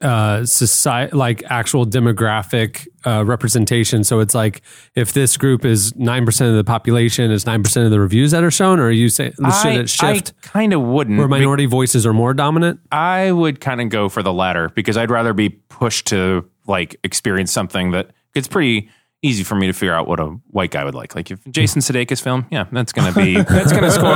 uh, society, like actual demographic uh, representation. So it's like if this group is nine percent of the population, it's nine percent of the reviews that are shown, or are you saying should I, it shift? I kind of wouldn't. Where minority voices are more dominant? I would kind of go for the latter because I'd rather be pushed to like experience something that it's pretty easy for me to figure out what a white guy would like. Like if Jason Sudeikis film, yeah, that's going to be, that's going to score.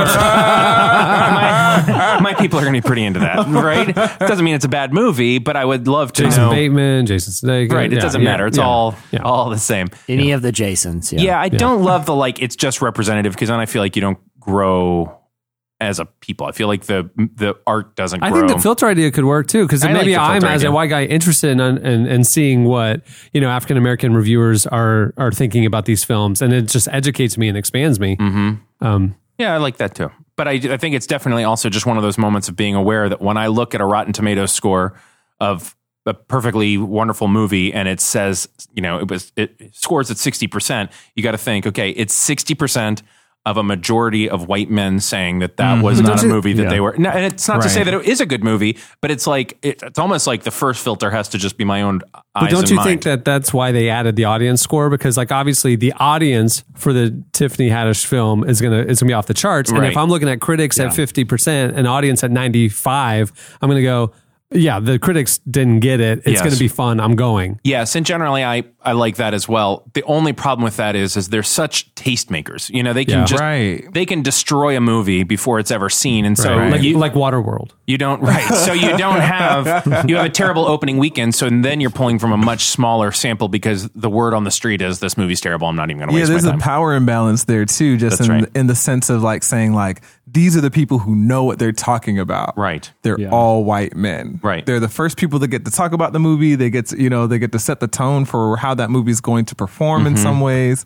my, my people are going to be pretty into that, right? Doesn't mean it's a bad movie, but I would love to Jason know. Bateman, Jason Sudeikis. Right, it yeah, doesn't yeah, matter. It's yeah, all yeah. all the same. Any of the Jasons. Yeah, Yeah, I don't love the like, it's just representative because then I feel like you don't grow as a people. I feel like the the art doesn't grow. I think the filter idea could work too, because I like maybe the I'm filter as idea. a white guy interested in, in in seeing what you know African American reviewers are are thinking about these films, and it just educates me and expands me. Mm-hmm. Um, Yeah, I like that too. But I, I think it's definitely also just one of those moments of being aware that when I look at a Rotten Tomatoes score of a perfectly wonderful movie and it says, you know, it was it scores at sixty percent, you got to think, okay, it's sixty percent of a majority of white men saying that that was But not don't a you- movie that Yeah. they were. No, and it's not to Right. say that it is a good movie, but it's like it, it's almost like the first filter has to just be my own eyes But don't and you mind. think that that's why they added the audience score? Because like obviously the audience for the Tiffany Haddish film is gonna is gonna be off the charts. And Right. if I'm looking at critics at fifty percent and audience at ninety-five, I'm gonna go, yeah, the critics didn't get it. It's Yes. gonna be fun. I'm going. Yes, and generally I, I like that as well. The only problem with that is is they're such tastemakers. You know, they can Yeah. just Right. they can destroy a movie before it's ever seen. And so Like, you, like Waterworld. you don't right. So you don't have you have a terrible opening weekend, so then you're pulling from a much smaller sample because the word on the street is this movie's terrible. I'm not even gonna Yeah, waste there's my a time. power imbalance there too, just That's in right. in the sense of like saying like these are the people who know what they're talking about. Right. They're all white men. Right. They're the first people that get to talk about the movie. They get to, you know, they get to set the tone for how that movie is going to perform Mm-hmm. in some ways.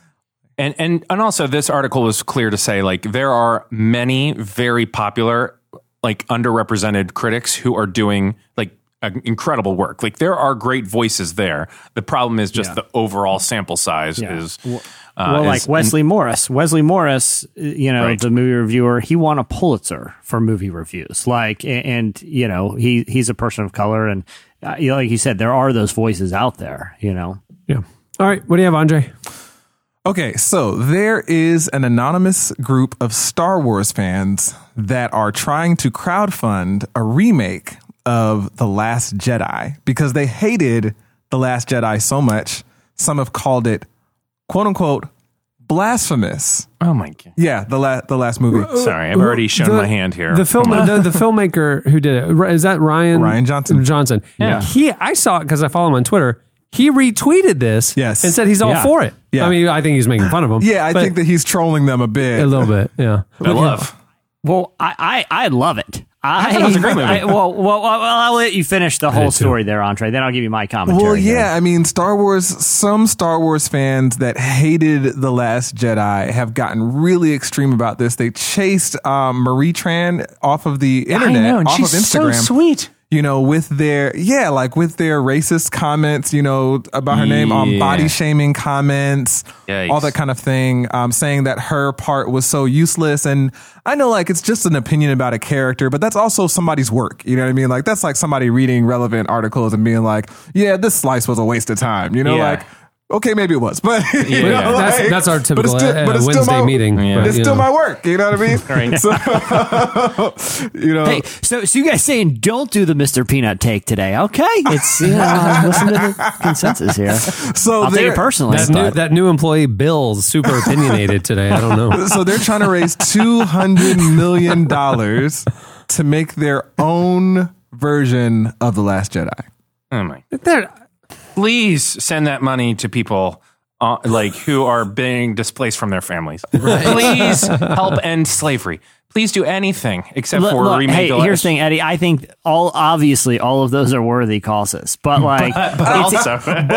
And and and also this article was clear to say like there are many very popular like underrepresented critics who are doing like uh, incredible work. Like there are great voices there. The problem is just Yeah. the overall sample size Yeah. is Well, uh, well, like is- Wesley Morris. Wesley Morris, you know, Right. the movie reviewer, he won a Pulitzer for movie reviews. Like, and, and you know, he he's a person of color, and uh, you know, like you said, there are those voices out there. You know, Yeah. All right. What do you have, Andre? Okay, so there is an anonymous group of Star Wars fans that are trying to crowdfund a remake of The Last Jedi because they hated The Last Jedi so much. Some have called it, quote unquote, blasphemous. oh my god. Yeah, the la- the last movie. Sorry, I've already shown The- my hand here. The film, the, the filmmaker who did it, is that Ryan? Ryan Johnson. Johnson. Yeah. He, I saw it because I follow him on Twitter. He retweeted this. Yes. And said he's all Yeah. for it. Yeah. I mean, I think he's making fun of him. Yeah, I but think that he's trolling them a bit. a little bit. Yeah. I love. well, I I, I love it. I, thought it was a great movie. I- well, well, well, I'll let you finish the whole did too. story there, Andre. Then I'll give you my commentary. Well, here. yeah, I mean, Star Wars, some Star Wars fans that hated The Last Jedi have gotten really extreme about this. They chased um, Marie Tran off of the internet, I know, and off she's of Instagram. so sweet. You know, with their, yeah, like with their racist comments, you know, about her name, um, Yeah. body shaming comments, Yikes. all that kind of thing, um, saying that her part was so useless. And I know, like, it's just an opinion about a character, but that's also somebody's work. You know what I mean? Like, that's like somebody reading relevant articles and being like, yeah, this slice was a waste of time. You know, Yeah. like, okay, maybe it was, but you Yeah. know, That's, like- that's our but typical it's still- uh, but it's still Wednesday my- meeting. Yeah. But But, it's you still know. my work. You know what I mean? Right. So, you know, Hey, so so you guys saying don't do the Mister Peanut take today? Okay, it's you know, listen to the consensus here. so I'll take they're- it personally. That new, but- that new employee, Bill's super opinionated today. I don't know. So they're trying to raise two hundred million dollars to make their own version of The Last Jedi. Oh my. They're- Please send that money to people uh, like who are being displaced from their families. Please help end slavery. Please do anything except Look, for look, remake hey, the here's last- the thing, Eddie. I think all obviously all of those are worthy causes, but like, But it's- also, and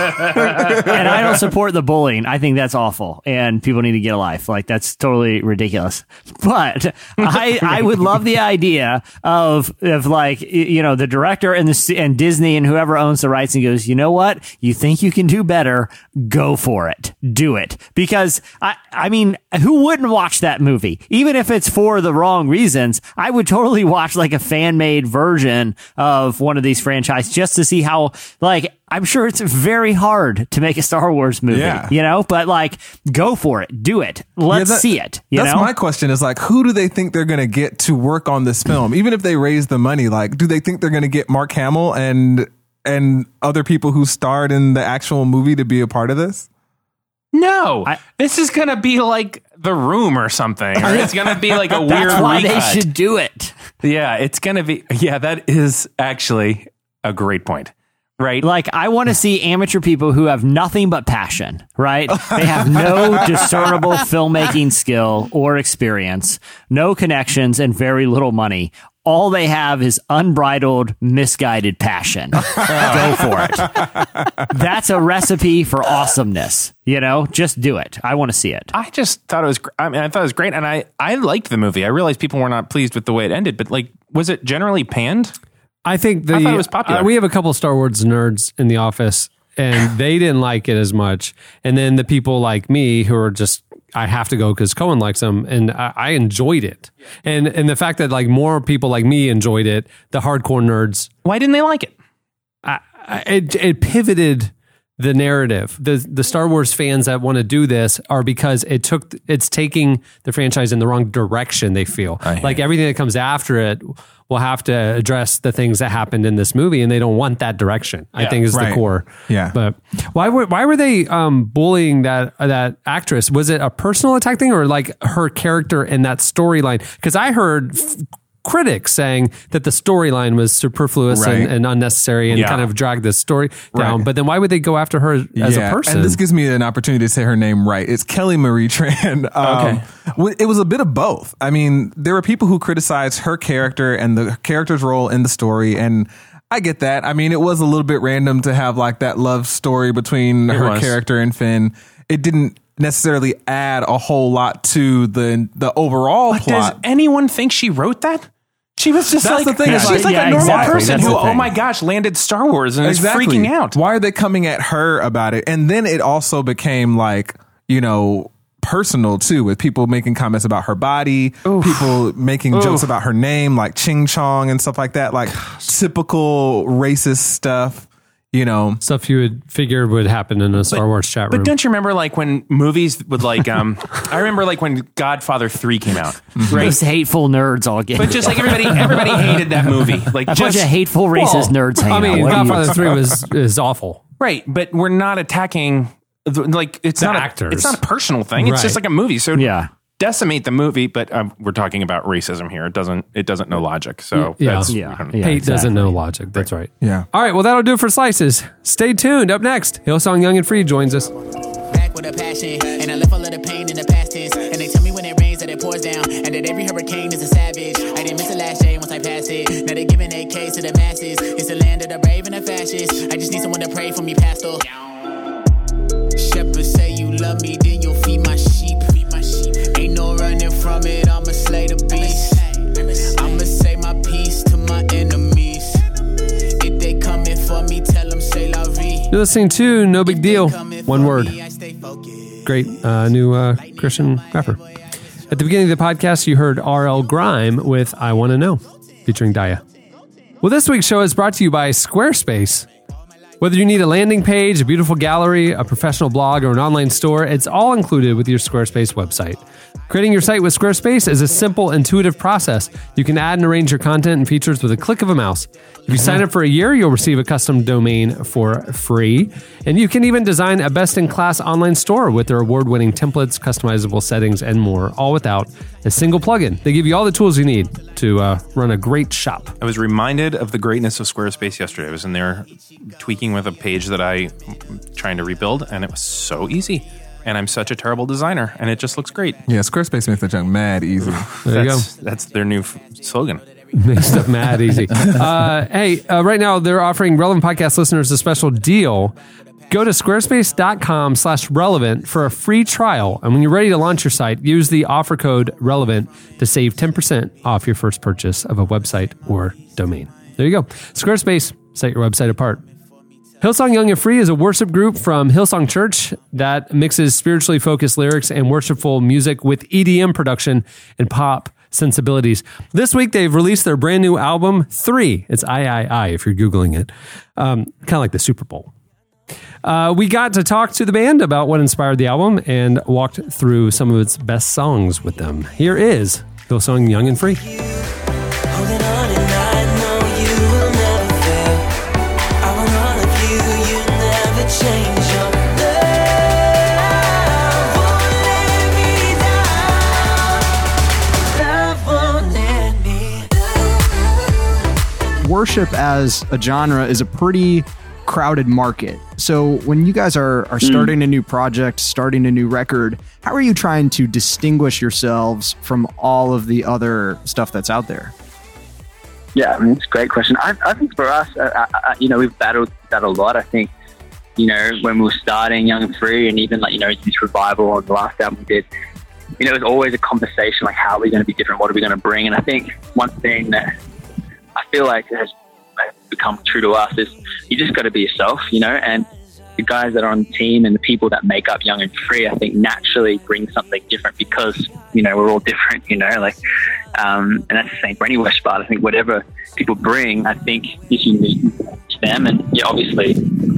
I don't support the bullying. I think that's awful, and people need to get a life. Like that's totally ridiculous. But I I would love the idea of of like y- you know the director and the and Disney and whoever owns the rights and goes, you know what, you think you can do better, go for it, do it. Because I I mean, who wouldn't watch that movie, even if it's for for the wrong reasons, I would totally watch like a fan made version of one of these franchises just to see how, like, I'm sure it's very hard to make a Star Wars movie, Yeah. you know, but like, go for it. Do it. Let's Yeah, that- see it. You That's know? my question is like, who do they think they're going to get to work on this film? Even if they raise the money, like, do they think they're going to get Mark Hamill and and other people who starred in the actual movie to be a part of this? No, I- this is gonna be like The Room or something. Or it's gonna be like a weird That's why recut. they should do it. Yeah, it's gonna be. Yeah, that is actually a great point. Right? Like, I want to see amateur people who have nothing but passion, right? They have no discernible filmmaking skill or experience, no connections, and very little money. All they have is unbridled, misguided passion. Go for it. That's a recipe for awesomeness. You know, just do it. I want to see it. I just thought it was. gr- I mean, I thought it was great, and I I liked the movie. I realized people were not pleased with the way it ended, but like, was it generally panned? I think the I thought it was popular. uh, we have a couple Star Wars nerds in the office, and they didn't like it as much. And then the people like me who are just, I have to go because Cohen likes them, and I, I enjoyed it. And and the fact that like more people like me enjoyed it, the hardcore nerds, Why didn't they like it? I, I, it it pivoted the narrative. The the Star Wars fans that want to do this are because it took it's taking the franchise in the wrong direction. They feel like everything that comes after it will have to address the things that happened in this movie, and they don't want that direction. I think is right. the core. Yeah. But why were why were they um, bullying that that actress? Was it a personal attack thing or like her character in that storyline? Because I heard f- critics saying that the storyline was superfluous Right. and, and unnecessary and Yeah. kind of dragged the story down. Right. But then why would they go after her as Yeah, a person? And this gives me an opportunity to say her name right. It's Kelly Marie Tran. Um, Okay. w- It was a bit of both. I mean, there were people who criticized her character and the character's role in the story. And I get that. I mean, it was a little bit random to have like that love story between It her was. character and Finn. It didn't necessarily add a whole lot to the the overall Does plot. anyone think she wrote that? She was just That's like, the thing, she's is like like- a yeah, normal exactly. person That's who, the oh thing. my gosh, landed Star Wars and Exactly. is freaking out. Why are they coming at her about it? And then it also became like, you know, personal too, with people making comments about her body, people making jokes about her name, like Ching Chong and stuff like that, like typical racist stuff, you know. Stuff you would figure would happen in a Star Wars chat room. But don't you remember like when movies would like, um, I remember like when Godfather three came out, right? Those hateful nerds all get. But just like everybody, everybody hated that movie. Like a just bunch of hateful racist Well, nerds hanging I mean, out. What do you- Godfather three was is awful. right, but we're not attacking. the- Like it's The not actors. A, it's not a personal thing. It's Right. just like a movie. So Yeah. decimate the movie. But um, we're talking about racism here. It doesn't. It doesn't know logic. So Yeah. that's, Yeah. I don't- Yeah. Hate exactly. doesn't know logic. That's right. Yeah. All right. Well, that'll do it for Slices. Stay tuned. Up next, Hillsong Young and Free joins us. Back with a passion, and I left all of the pain in the past tense. And they tell me when it rains that it pours down, and that every hurricane is a savage. I didn't miss the last day once I passed it. Now they're giving A Ks to the masses. It's the land of the brave and the fascists. I just need someone to pray for me, Pastor. Shepherds say you love me, then you'll feed my sheep. Feed my sheep. Ain't no running from it. I'ma slay the beast. I'ma say my peace to my enemies. If they coming for me, tell them say la vie. You're listening to No Big Deal. One word. Great uh, new uh, Christian rapper. At the beginning of the podcast, you heard R L Grime with I Want to Know, featuring Daya. Well, this week's show is brought to you by Squarespace. Whether you need a landing page, a beautiful gallery, a professional blog, or an online store, it's all included with your Squarespace website. Creating your site with Squarespace is a simple, intuitive process. You can add and arrange your content and features with a click of a mouse. If you sign up for a year, you'll receive a custom domain for free. And you can even design a best-in-class online store with their award-winning templates, customizable settings, and more, all without a single plugin. They give you all the tools you need to uh, run a great shop. I was reminded of the greatness of Squarespace yesterday. I was in there tweaking with a page that I'm trying to rebuild, and it was so easy. And I'm such a terrible designer, and it just looks great. Yeah, Squarespace makes the junk mad easy. There you go. That's, that's their new f- slogan. Makes stuff mad easy. Uh, hey, uh, right now they're offering Relevant Podcast listeners a special deal. Go to squarespace.com slash relevant for a free trial. And when you're ready to launch your site, use the offer code relevant to save ten percent off your first purchase of a website or domain. There you go. Squarespace, set your website apart. Hillsong Young and Free is a worship group from Hillsong Church that mixes spiritually focused lyrics and worshipful music with E D M production and pop sensibilities. This week, they've released their brand new album, Three. It's I, I, I, if you're Googling it. Um, kind of like the Super Bowl. Uh, we got to talk to the band about what inspired the album and walked through some of its best songs with them. Here is Hillsong Young and Free. Worship as a genre is a pretty crowded market. So when you guys are, are starting mm. a new project, starting a new record, how are you trying to distinguish yourselves from all of the other stuff that's out there? Yeah, I mean, it's a great question. I, I think for us, uh, uh, you know, we've battled that a lot. I think, you know, when we were starting Young and Free and even like, you know, this revival on the last album we did, you know, it was always a conversation like, how are we going to be different? What are we going to bring? And I think one thing that I feel like has become true to us is you just got to be yourself, you know, and the guys that are on the team and the people that make up Young and Free, I think naturally bring something different because, you know, we're all different, you know, like, um, and that's the same for any worship art. I think whatever people bring, I think is unique to them. And yeah, obviously,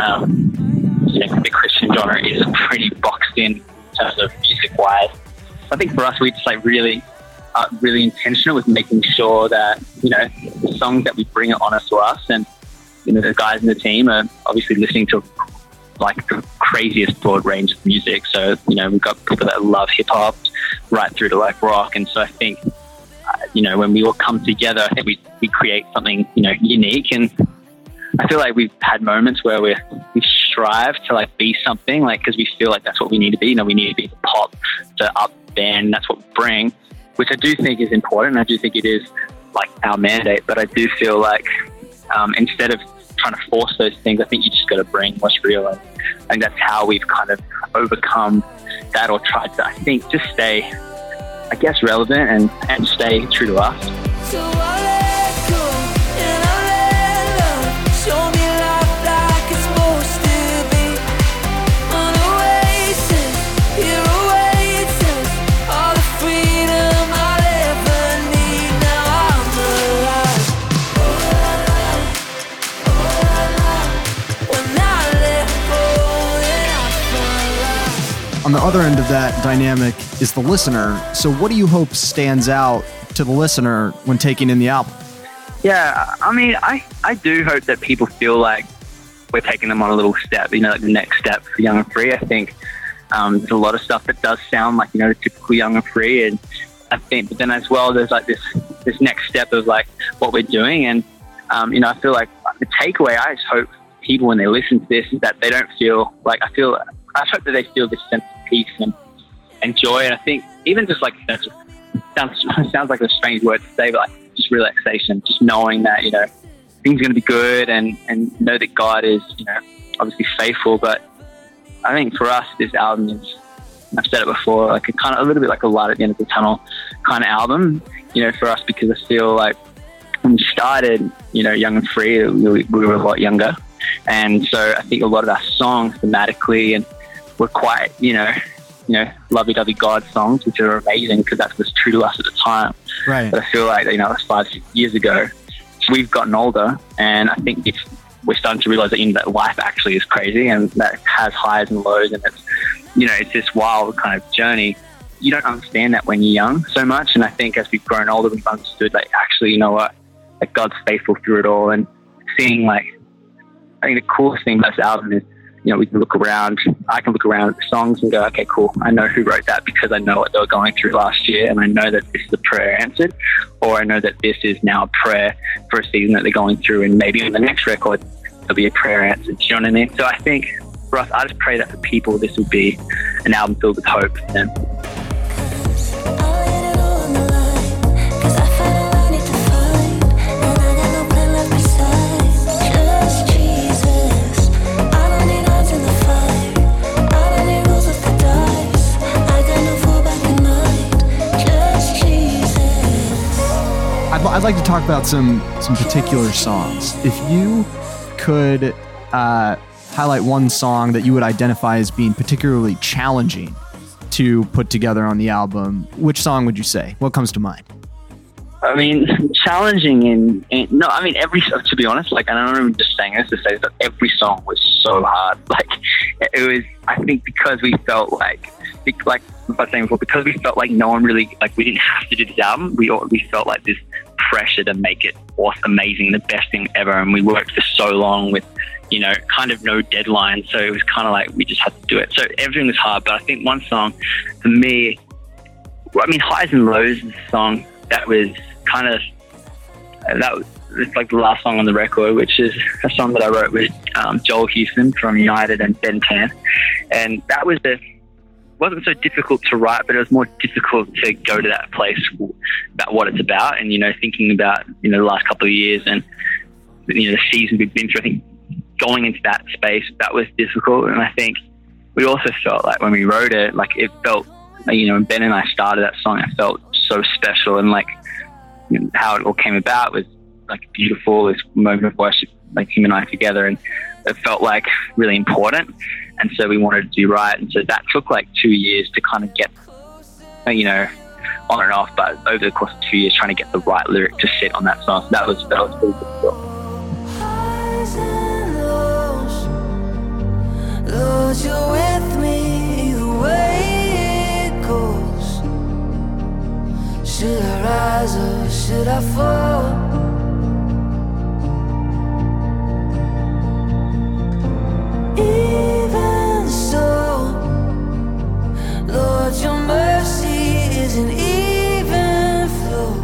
um, you know, the Christian genre is pretty boxed in in terms of music wise. I think for us, we just like really, Uh, really intentional with making sure that, you know, the songs that we bring on us to us and, you know, the guys in the team are obviously listening to like the craziest broad range of music. So, you know, we've got people that love hip hop right through to like rock. And so I think, uh, you know, when we all come together, I think we, we create something, you know, unique. And I feel like we've had moments where we we strive to like be something like, because we feel like that's what we need to be. You know, we need to be the pop, the up band. That's what we bring, which I do think is important. I do think it is like our mandate, but I do feel like um, instead of trying to force those things, I think you just got to bring what's real. And I think that's how we've kind of overcome that or tried to, I think, just stay, I guess, relevant and, and stay true to us. So I let go and I let love show me life like it's supposed to be. On oasis, here oasis, all the freedom I'll ever need. Now I'm alive. Oh la la, oh la la. When I let go, then I fall. On the other end of that dynamic is the listener. So what do you hope stands out to the listener when taking in the album? Yeah, I mean, I, I do hope that people feel like we're taking them on a little step, you know, like the next step for Young and Free. I think um, there's a lot of stuff that does sound like, you know, typical Young and Free. And I think, but then as well, there's like this, this next step of like what we're doing. And, um, you know, I feel like the takeaway, I just hope people, when they listen to this, is that they don't feel like, I feel, I just hope that they feel this sense of peace and, and joy. And I think even just like, you know, sounds sounds like a strange word to say, but like just relaxation, just knowing that, you know, things are going to be good and, and know that God is, you know, obviously faithful. But I think for us, this album is, I've said it before, like a kind of a little bit like a light at the end of the tunnel kind of album, you know, for us, because I feel like when we started, you know, Young and Free, we, we were a lot younger. And so I think a lot of our songs thematically and were quite, you know, you know, lovey-dovey God songs, which are amazing because that was true to us at the time. Right. But I feel like, you know, that's five, six years ago. We've gotten older, and I think it's, we're starting to realize that, you know, that life actually is crazy and that has highs and lows, and it's, you know, it's this wild kind of journey. You don't understand that when you're young so much, and I think as we've grown older, we've understood, like, actually, you know what, like God's faithful through it all. And seeing, like, I think the coolest thing about this album is, you know, we can look around, I can look around at the songs and go, okay, cool. I know who wrote that because I know what they were going through last year, and I know that this is a prayer answered, or I know that this is now a prayer for a season that they're going through, and maybe on the next record, there'll be a prayer answered. Do you know what I mean? So I think for us, I just pray that for people, this will be an album filled with hope for them. I'd like to talk about some some particular songs. If you could uh, highlight one song that you would identify as being particularly challenging to put together on the album, which song would you say? What comes to mind? I mean, challenging in, in no, I mean every. To be honest, like, and I'm not even just saying this to say that every song was so hard. Like, it was. I think because we felt like, like I was saying before, because we felt like no one really, like, we didn't have to do this album. We all, we felt like this pressure to make it awesome, amazing, the best thing ever, and we worked for so long with, you know, kind of no deadline. So it was kind of like we just had to do it. So everything was hard. But I think one song for me, I mean, Highs and Lows is a song that was kind of, that was, it's like the last song on the record, which is a song that I wrote with um, Joel Houston from United and Ben Tan. And that was a, wasn't so difficult to write, but it was more difficult to go to that place about what it's about. And, you know, thinking about, you know, the last couple of years and, you know, the season we've been through, I think going into that space, that was difficult. And I think we also felt like when we wrote it, like it felt, you know, when Ben and I started that song, I felt so special. And like, you know, how it all came about was like beautiful, this moment of worship, like him and I together. And it felt like really important. And so we wanted to do right. And so that took like two years to kind of get, you know, on and off. But over the course of two years, trying to get the right lyric to sit on that song, so that was, that was pretty difficult. Highs and lows, Lord, you're with me the way it goes. Should I rise or should I fall? Even so, Lord, your mercy is an even flow.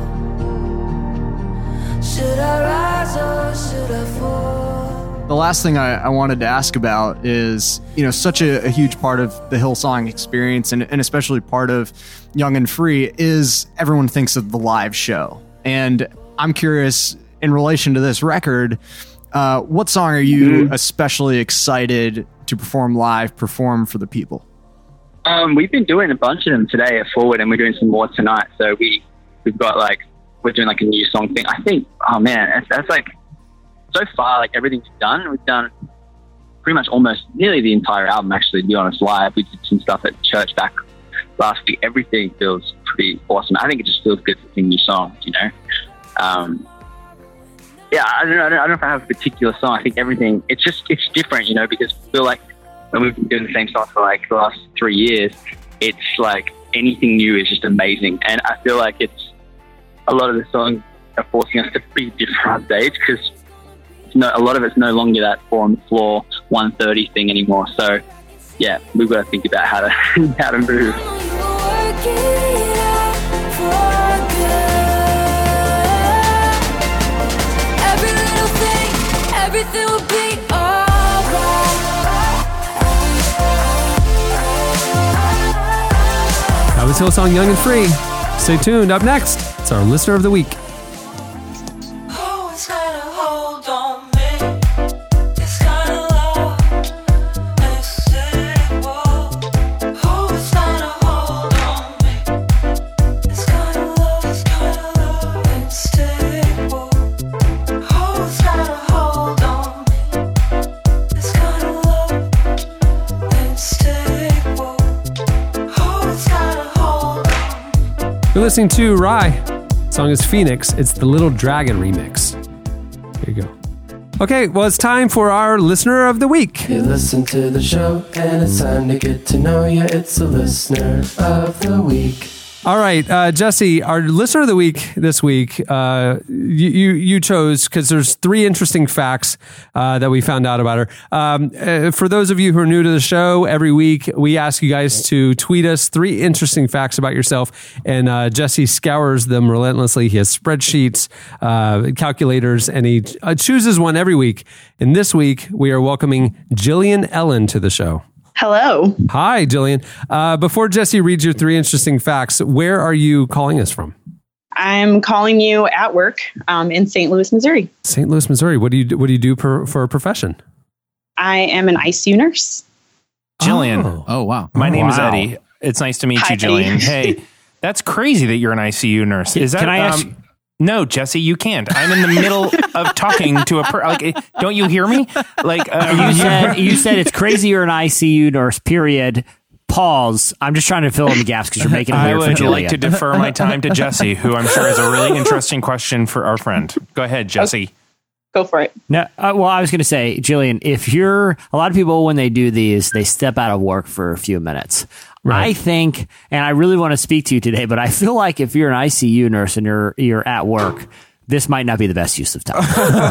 Should I rise or should I fall? The last thing I, I wanted to ask about is, you know, such a, a huge part of the Hillsong experience, and, and especially part of Young and Free, is everyone thinks of the live show. And I'm curious, in relation to this record, Uh, what song are you mm-hmm. especially excited to perform live, perform for the people? Um, we've been doing a bunch of them today at Forward, and we're doing some more tonight. So we, we've got like, we're doing like a new song thing. I think, oh man, that's, that's like, so far, like everything's done. We've done pretty much almost nearly the entire album, actually, to be honest, live. We did some stuff at church back last week. Everything feels pretty awesome. I think it just feels good to sing new songs, you know? Um, Yeah, I don't know. I don't, I don't know if I have a particular song. I think everything, it's just, it's different, you know, because I feel like when we've been doing the same song for like the last three years, it's like anything new is just amazing. And I feel like it's, a lot of the songs are forcing us to be different on stage, because no, a lot of it's no longer that four on the floor, one thirty thing anymore. So yeah, we've got to think about how to, how to move. Everything will be alright. That was Hillsong Young and Free. Stay tuned. Up next, it's our Listener of the Week. Oh, it's gonna hold on me. It's gonna love and stable. Oh, it's gonna hold on me. It's gonna love, it's gonna love and stable. Oh, it's gonna hold on me. It's gonna love and stable. Oh, it's gonna hold on. You're listening to Rye. The song is Phoenix. It's the Little Dragon remix. There you go. Okay, well, it's time for our Listener of the Week. You listen to the show, and it's time to get to know you. It's the Listener of the Week. All right, uh, Jesse, our Listener of the Week this week, uh, you, you you chose, because there's three interesting facts uh, that we found out about her. Um, uh, for those of you who are new to the show, every week we ask you guys to tweet us three interesting facts about yourself, and uh, Jesse scours them relentlessly. He has spreadsheets, uh, calculators, and he uh, chooses one every week. And this week, we are welcoming Jillian Ellen to the show. Hello. Hi, Jillian. Uh, before Jesse reads your three interesting facts, where are you calling us from? I'm calling you at work um, in Saint Louis, Missouri. Saint Louis, Missouri. What do you do, what do you do per, for a profession? I am an I C U nurse. Jillian. Oh, oh wow. My name wow. is Eddie. It's nice to meet Hi, you, Jillian. Eddie. Hey, that's crazy that you're an I C U nurse. Is that, Can I ask? Um, no, Jesse, you can't. I'm in the middle of talking to a per- like. Don't you hear me? Like uh, You said you said it's crazy you're an I C U nurse. Period. pause. I'm just trying to fill in the gaps because you're making it I weird for would Jillian. like to defer my time to Jesse, who I'm sure has a really interesting question for our friend. Go ahead, Jesse. Go for it. No, uh, well, I was going to say, Jillian, if you're a lot of people when they do these, they step out of work for a few minutes. Right. I think, and I really want to speak to you today, but I feel like if you're an I C U nurse and you're you're at work, this might not be the best use of time.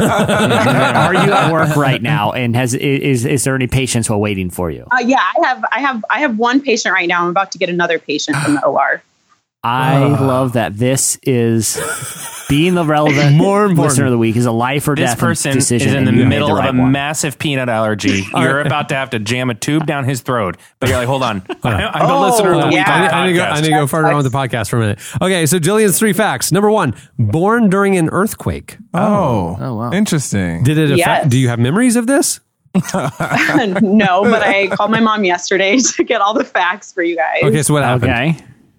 Are you at work right now, and has is is there any patients who are waiting for you? Uh, yeah, I have I have I have one patient right now. I'm about to get another patient from the O R. I uh, love that. This is being the relevant more listener of the week is a life or this death person decision. is in the middle the right of a one. massive peanut allergy. You're about to have to jam a tube down his throat, but you're like, hold on, on. I'm the oh, listener of the yeah. week. I, On need, the I, need to go, I need to go further on with the podcast for a minute. Okay, so Jillian's three facts. Number one, born during an earthquake. Oh, Oh, wow. interesting. Did it affect? Yes. Do you have memories of this? No, but I called my mom yesterday to get all the facts for you guys. Okay, so what happened? Okay.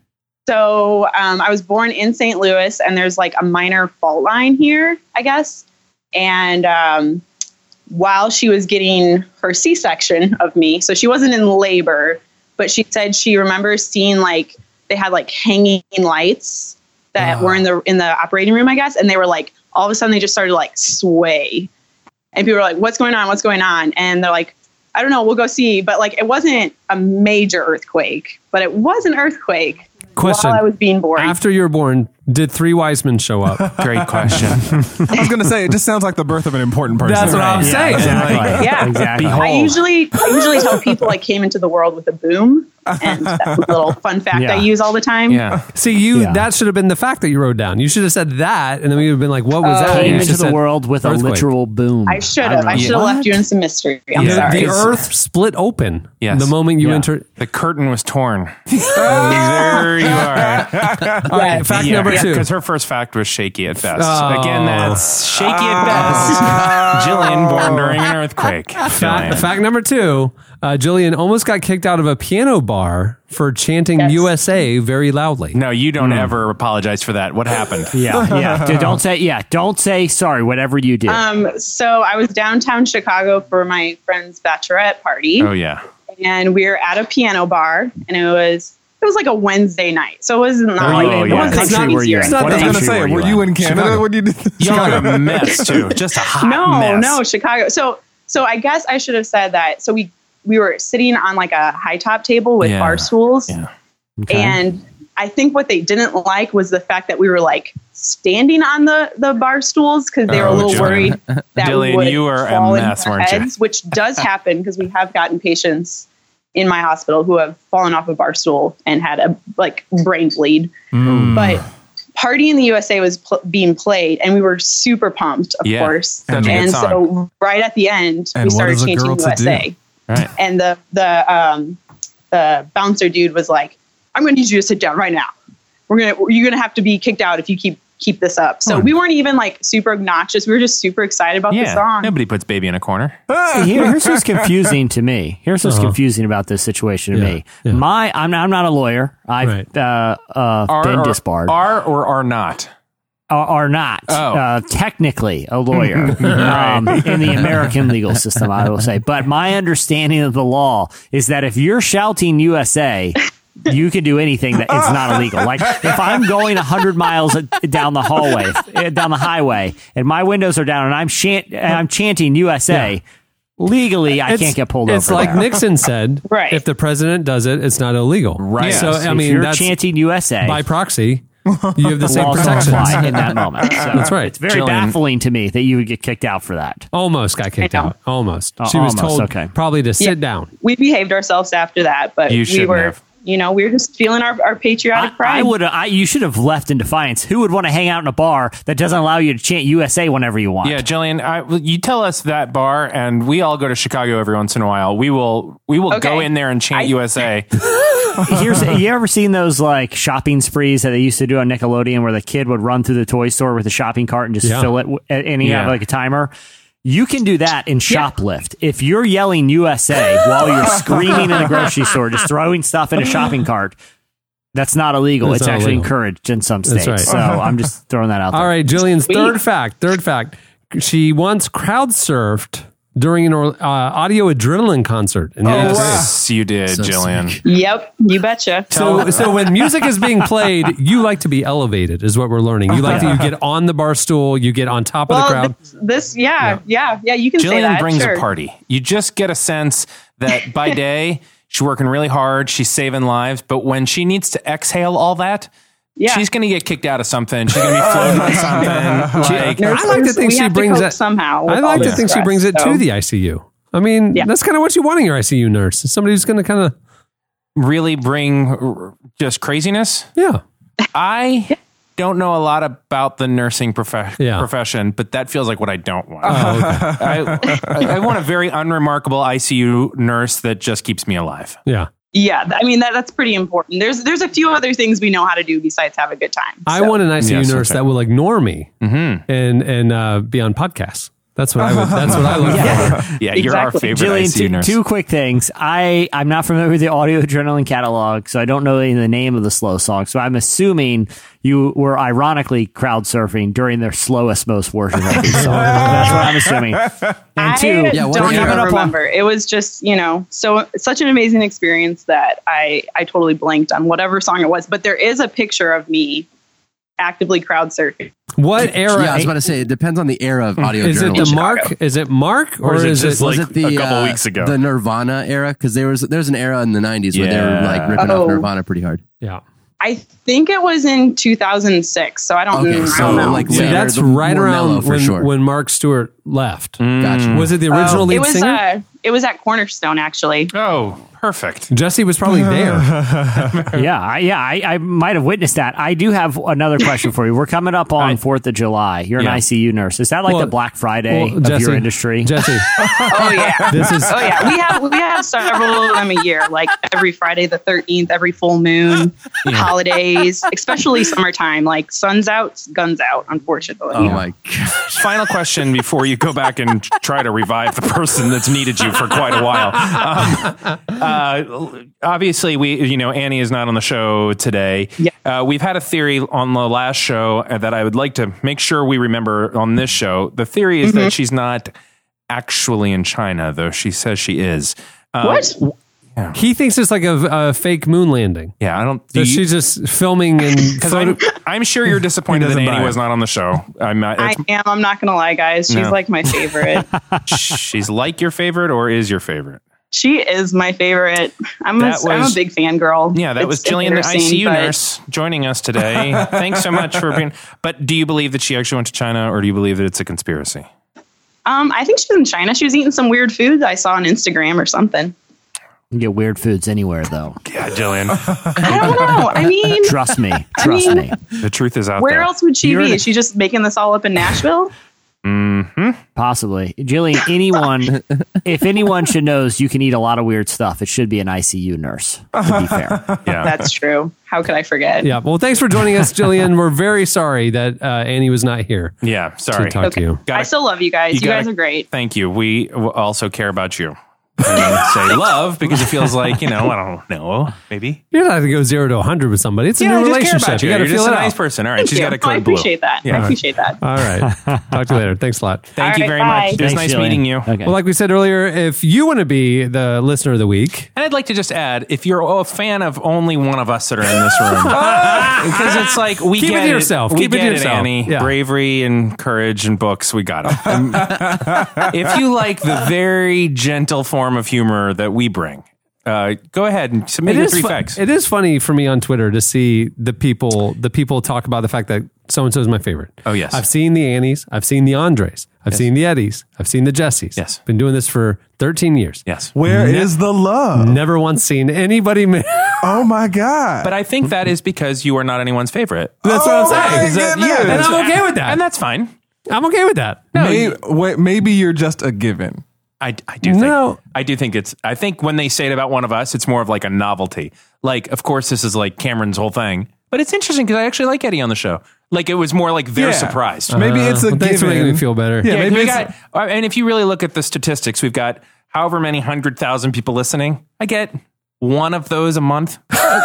So um, I was born in Saint Louis, and there's like a minor fault line here, I guess. And um, while she was getting her C-section of me, so she wasn't in labor, but she said she remembers seeing like they had like hanging lights that Oh. were in the in the operating room, I guess, and they were like all of a sudden they just started to like sway, and people were like, "What's going on? What's going on?" And they're like, "I don't know. We'll go see." But like, it wasn't a major earthquake, but it was an earthquake. Question. While I was being born. After you were born, did three wise men show up? Great question. I was going to say, it just sounds like the birth of an important person. That's what I'm Yeah, saying. exactly. Like, Yeah. exactly. Behold. I usually I usually tell people I came into the world with a boom, and that's a little fun fact Yeah. I use all the time. Yeah. See, you Yeah. that should have been the fact that you wrote down. You should have said that, and then we would have been like, "What was Oh. that?" Came You into just the said world with a earthquake. literal boom. I should have. I don't should know. have left you in some mystery. I'm The, sorry. the earth split open. Yes. The moment you Yeah. entered. The curtain was torn. There you are. All right, fact number two. Because her first fact was shaky at best. Oh. Again, that's shaky at best. Jillian born during an earthquake. Fact, fact number two. Uh, Jillian almost got kicked out of a piano bar for chanting Yes. U S A very loudly. No, you don't ever apologize for that. What happened? Yeah, yeah. Dude, don't say yeah. Don't say sorry. Whatever you did. Um, so I was downtown Chicago for my friend's bachelorette party, Oh, yeah. and we were at a piano bar, and it was it was like a Wednesday night, so it wasn't not Were like you in- it what wasn't country like were you in? Easter. What I was going to country say, were you were in? you in Canada Chicago. when you did Y'all are a mess, too. Just a hot No, mess. no, Chicago. So so I guess I should have said that. So we we were sitting on like a high top table with Yeah. bar stools. Yeah. Okay. And I think what they didn't like was the fact that we were like standing on the, the bar stools because they were a Oh, little Jillian. worried that Jillian, we would you were a fall into mess, our weren't you? heads, which does happen because we have gotten patients in my hospital who have fallen off a bar stool and had a like brain bleed. Mm. But Party in the U S A was pl- being played, and we were super pumped, of Yeah. course. Such a good And song. so right at the end, And we what started is a chanting girl U to S A. do? Right. And the the um the bouncer dude was like, "I'm going to need you to sit down right now. We're gonna you're gonna have to be kicked out if you keep keep this up." So we weren't even like super obnoxious. We were just super excited about the Yeah. song. Nobody puts baby in a corner. See, here- here's what's confusing to me. Here's what's Uh-huh. confusing about this situation to Yeah, me. yeah. My, I'm, I'm not a lawyer. I've Right. uh, uh, Are, been or, disbarred. are or are not? Are, are not Oh. uh, technically a lawyer um, in the American legal system, I will say. But my understanding of the law is that if you're shouting U S A, you can do anything that it's not illegal. Like if I'm going one hundred miles down the hallway, uh, down the highway, and my windows are down, and I'm chant, and I'm chanting U S A. Yeah. Legally, I It's- can't get pulled It's over. like there. Nixon said, Right. if the president does it, it's not illegal. Right. So, Yes, I if mean, you're that's chanting U S A. by proxy. You have the same laws don't protections. apply in that moment. So That's right. It's very Jillian- baffling to me that you would get kicked out for that. Almost got kicked I know. out. Almost. Uh, She was almost, told okay. probably to sit Yeah. down. We behaved ourselves after that, but You we shouldn't were, have. you know, we were just feeling our, our patriotic I, pride. I would. I, you should have left in defiance. Who would want to hang out in a bar that doesn't allow you to chant U S A whenever you want? Yeah, Jillian, I, well, you tell us that bar, and we all go to Chicago every once in a while. We will we will Okay. go in there and chant I- U S A. Here's, you ever seen those like shopping sprees that they used to do on Nickelodeon, where the kid would run through the toy store with a shopping cart and just Yeah. fill it, w- and he Yeah. have like a timer? You can do that in shoplift. If you're yelling U S A while you're screaming in the grocery store, just throwing stuff in a shopping cart, that's not illegal. That's it's not actually illegal. encouraged in some That's states. right. So I'm just throwing that out there. All right, Jillian's Sweet. third fact. Third fact. She once crowd surfed during an uh, audio adrenaline concert in the eighth grade. Yes, you did, So Jillian. Yep, you betcha. So, so when music is being played, you like to be elevated, is what we're learning. You like to you get on the bar stool, you get on top of the well, crowd. this, this yeah, yeah, yeah, you can say Jillian that. brings sure. a party. You just get a sense that by day she's working really hard, she's saving lives, but when she needs to exhale all that, Yeah. she's going to get kicked out of something. She's going to be floating on something. Like, I like to think we she have to brings cope it somehow. with I all like to this think she stress, brings it so. to the I C U. I mean, Yeah. that's kind of what you want in your I C U nurse. Somebody who's going to kind of really bring r- just craziness. yeah. I don't know a lot about the nursing prof- Yeah. profession, but that feels like what I don't want. I, I, I want a very unremarkable I C U nurse that just keeps me alive. Yeah. Yeah, I mean that that's pretty important. There's there's a few other things we know how to do besides have a good time. I So- want an I C U Yes, nurse okay. that will ignore me Mm-hmm. and and uh, be on podcasts. That's what I would. That's what I look for. Yeah, you're our Exactly. favorite I Jillian, C U two, nurse. two quick things. I, I'm not familiar with the Audio Adrenaline catalog, so I don't know the name of the slow song. So I'm assuming you were ironically crowd surfing during their slowest, most worship of these songs. That's what I'm assuming. And two, I Yeah, what don't are you even coming up on- remember. It was just, you know, so such an amazing experience that I I totally blanked on whatever song it was. But there is a picture of me actively crowd surfing. What era? Yeah, I was about to say, it depends on the era of audio is it journalism. the Mark? Is it Mark or, Or is it is just it? like- was it the a couple uh, weeks ago? the Nirvana era? Because there was there's an era in the nineties where they were Yeah. like ripping Oh. off Nirvana pretty hard. yeah. I think it was in two thousand six. So I don't, Okay, I so don't know. like See, later, that's the right more mellow around for when sure. when Mark Stewart left. Gotcha. Was it the original Oh, lead it was singer? uh, it was at Cornerstone actually. Oh, perfect. Jesse was probably there. yeah, I, yeah, I, I might have witnessed that. I do have another question for you. We're coming up on Fourth of July. You're an Yeah. I C U nurse. Is that like Well- the Black Friday well, of Jesse- your industry? Jesse, Oh yeah. this is Oh yeah, we have we have several of them a year, like every Friday the thirteenth, every full moon, holidays, especially summertime. Like sun's out, guns out. Unfortunately. Oh my gosh. Final question before you go back and try to revive the person that's needed you for quite a while. Um, uh, obviously, we, you know, Annie is not on the show today. Yeah. Uh, we've had a theory on the last show that I would like to make sure we remember on this show. The theory is that she's not actually in China, though she says she is. Uh, What? he thinks it's like a, a fake moon landing. Yeah, I don't. So do you- she's just filming and Because I'm, photo- I'm sure you're disappointed that doesn't Annie buy it. was not on the show. I'm not, I it's- am. I'm not gonna lie, guys. She's No. like my favorite. she's like your favorite or is your favorite? She is my favorite. I'm a, That I'm a was- big fan girl. Yeah, that It's was Jillian, the I C U embarrassing, but- nurse, joining us today. Thanks so much for being. But do you believe that she actually went to China, or do you believe that it's a conspiracy? Um, I think she's in China. She was eating some weird food I saw on Instagram or something. You can get weird foods anywhere, though. Yeah, Jillian. I don't know. I mean, Trust me. Trust mean- me. The truth is out where there. else would she You're be? in- Is she just making this all up in Nashville? Possibly. Jillian, anyone, if anyone should knows you can eat a lot of weird stuff, it should be an I C U nurse, to be fair. Yeah. That's true. How could I forget? yeah. Well, thanks for joining us, Jillian. We're very sorry that uh, Annie was not here Yeah, to sorry. talk to you. Gotta- I still love you guys. you You, guys gotta- are great. Thank you. We w- also care about you. I mean, say love because it feels like, you know, I don't know, maybe. You don't have to go zero to a hundred with somebody. It's a Yeah, new I just care relationship. about you. You got to You're feel just it a nice out. person. All right, Thank she's you. got a Oh, code I blue. appreciate that. Yeah. I appreciate that. All right. Talk to you later. Thanks a lot. Thank All you right, very bye. much. It was Thanks, nice Jillian. meeting you. Okay. Well, like we said earlier, if you want to be the listener of the week, And I'd like to just add, if you're a fan of only one of us that are in this room, because it's like we Keep it get to yourself. We Keep it to get yourself. Annie. Yeah. Bravery and courage and books, we got them. If you like the very gentle form of humor that we bring, uh, go ahead and submit your three fu- facts. it is funny for me on Twitter to see the people the people talk about the fact that so and so is my favorite. Oh, yes. I've seen the Annies, I've seen the Andres, I've seen the Eddies, I've seen the Jessies. Yes. Been doing this for thirteen years. Yes. Where is the love? Never once seen anybody. Ma- Oh my God. But I think that is because you are not anyone's favorite. That's Oh what I'm my saying. Is that- goodness. yeah, and I'm okay with that. And that's fine. I'm okay with that. Maybe, wait, maybe you're just a given. I, I do think No. I do think it's I think when they say it about one of us, it's more of like a novelty. Like, of course, this is like Cameron's whole thing, but it's interesting because I actually like Eddie on the show. Like, it was more like they're Yeah. surprised. Maybe it's a Well, thanks for given. making me feel better. Yeah, Yeah, maybe we it's got, uh, and if you really look at the statistics, we've got however many hundred thousand people listening. I get one of those a month.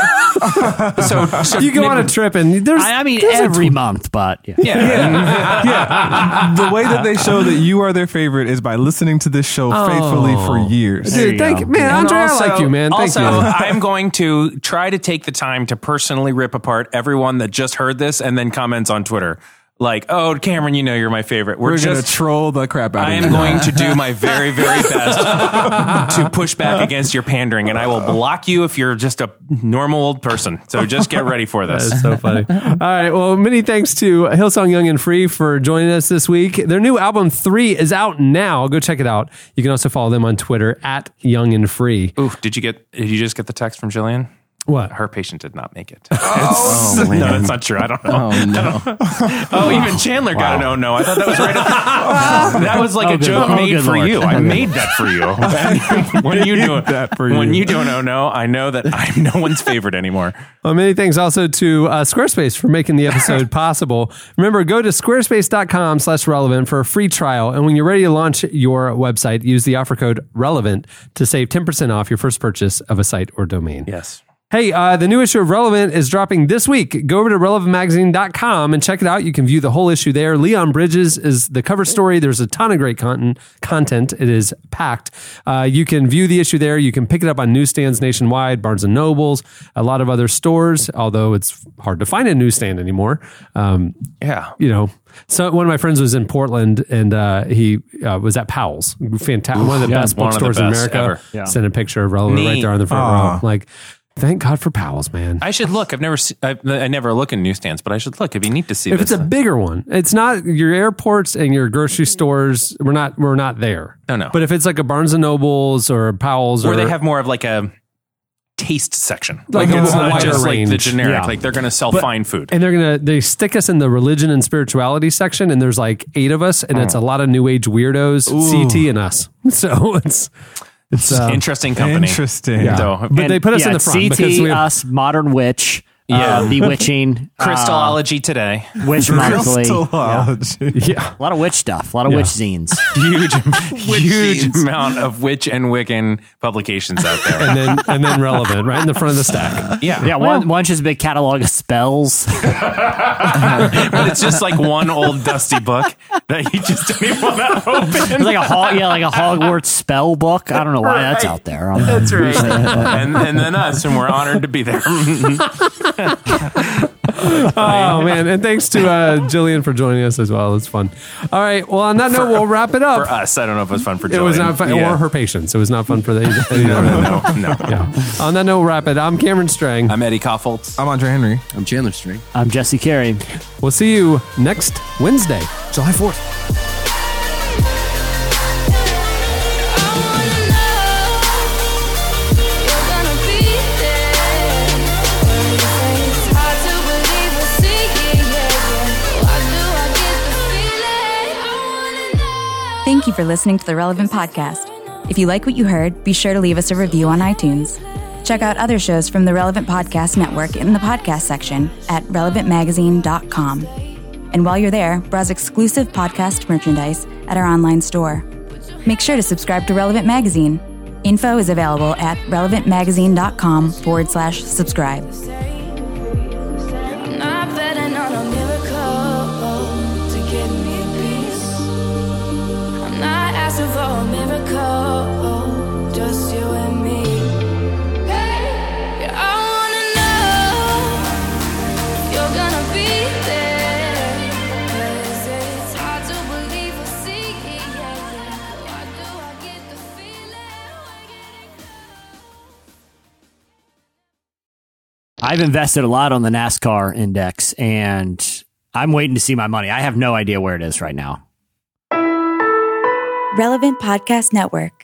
so, so you go on a trip and there's. I, I mean, there's every a tw- month, but yeah. Yeah. yeah. The way that they show that you are their favorite is by listening to this show Oh. faithfully for years. Dude, thank you, man. And Andre, also- I like you, man. Thank also, you. I'm going to try to take the time to personally rip apart everyone that just heard this and then comments on Twitter. Like, oh, Cameron, you know you're my favorite. We're, We're just going to troll the crap out I of you. am going to do my very, very best to push back against your pandering, and I will block you if you're just a normal old person. So just get ready for this. That's so funny. All right. Well, many thanks to Hillsong Young and Free for joining us this week. Their new album, Three, is out now. Go check it out. You can also follow them on Twitter at Young and Free. Ooh, did you get? Did you just get the text from Jillian? What? Her patient did not make it. Oh, It's- man. no, that's not true. I don't know. Oh, no. Oh, even Chandler got an oh no. I thought that was right. At, that was like Oh, a good joke Lord. Oh, made good for Lord. you. I made that for you. when you do that for you. when you do an oh no, I know that I'm no one's favorite anymore. Well, many thanks also to uh, Squarespace for making the episode possible. Remember, go to squarespace.com slash relevant for a free trial. And when you're ready to launch your website, use the offer code relevant to save ten percent off your first purchase of a site or domain. Yes. Hey, uh, the new issue of Relevant is dropping this week. Go over to relevant magazine dot com and check it out. You can view the whole issue there. Leon Bridges is the cover story. There's a ton of great content. Content. It is packed. Uh, you can view the issue there. You can pick it up on newsstands nationwide, Barnes and Nobles, a lot of other stores, although it's hard to find a newsstand anymore. Um, Yeah. you know, so one of my friends was in Portland and uh, he uh, was at Powell's. Fantastic. One of the yeah, best one of the bookstores in best America. ever. Yeah. Sent a picture of Relevant right Neat. there on the front Aw. row. Like, thank God for Powell's, man. I should look. I've never. Se- I, I never look in newsstands, but I should look. It'd be neat to see. If this. it's a bigger one, it's not your airports and your grocery stores. We're not. We're not there. No, no. But if it's like a Barnes and Nobles or a Powell's, where or they have more of like a taste section, Like like, a it's not wider just like the range. generic. Yeah. Like they're going to sell But- fine food. and they're gonna they stick us in the religion and spirituality section, and there's like eight of us, and it's a lot of new age weirdos, C T and us. So it's it's uh, Interesting company. Interesting. Yeah. So, But they put us yeah, in the front C T, because we have- us, Modern Witch, Yeah. uh, Bewitching, uh, Crystallology today. Witch Monthly. Crystallology. yeah. A lot of witch stuff. A lot of Yeah. witch zines. Huge, huge amount of witch and Wiccan publications out there. And then and then Relevant right in the front of the stack. Yeah, Yeah, one one's just a big catalog of spells. but it's just like one old dusty book that you just don't even want to open. It's like a Hog- yeah, like a Hogwarts spell book. I don't know why that's Right. out there. Um, That's right. and, and then us, and we're honored to be there. Oh man, and thanks to uh, Jillian for joining us as well. It's fun. All right. Well, on that note, we'll wrap it up. For us, I don't know if it was fun for Jillian. It was not fun, Yeah. or her patients. It was not fun for the. No, no, no, no. Yeah. On that note, we'll wrap it. I'm Cameron Strang. I'm Eddie Koffoltz. I'm Andre Henry. I'm Chandler String. I'm Jesse Carey. We'll see you next Wednesday, July fourth. Thank you for listening to the Relevant Podcast. If you like what you heard, be sure to leave us a review on iTunes. Check out other shows from the Relevant Podcast Network in the podcast section at relevant magazine dot com. And while you're there, browse exclusive podcast merchandise at our online store. Make sure to subscribe to Relevant Magazine. Info is available at relevant magazine dot com forward slash subscribe. I'm not betting on a miracle to give me peace. I'm not asking for a miracle, just you and me. Yeah, I wanna know if you're gonna be there. 'Cause it's hard to believe or see. Yeah, yeah. Why do I get the feeling? I've invested a lot on the NASCAR index, and I'm waiting to see my money. I have no idea where it is right now. Relevant Podcast Network.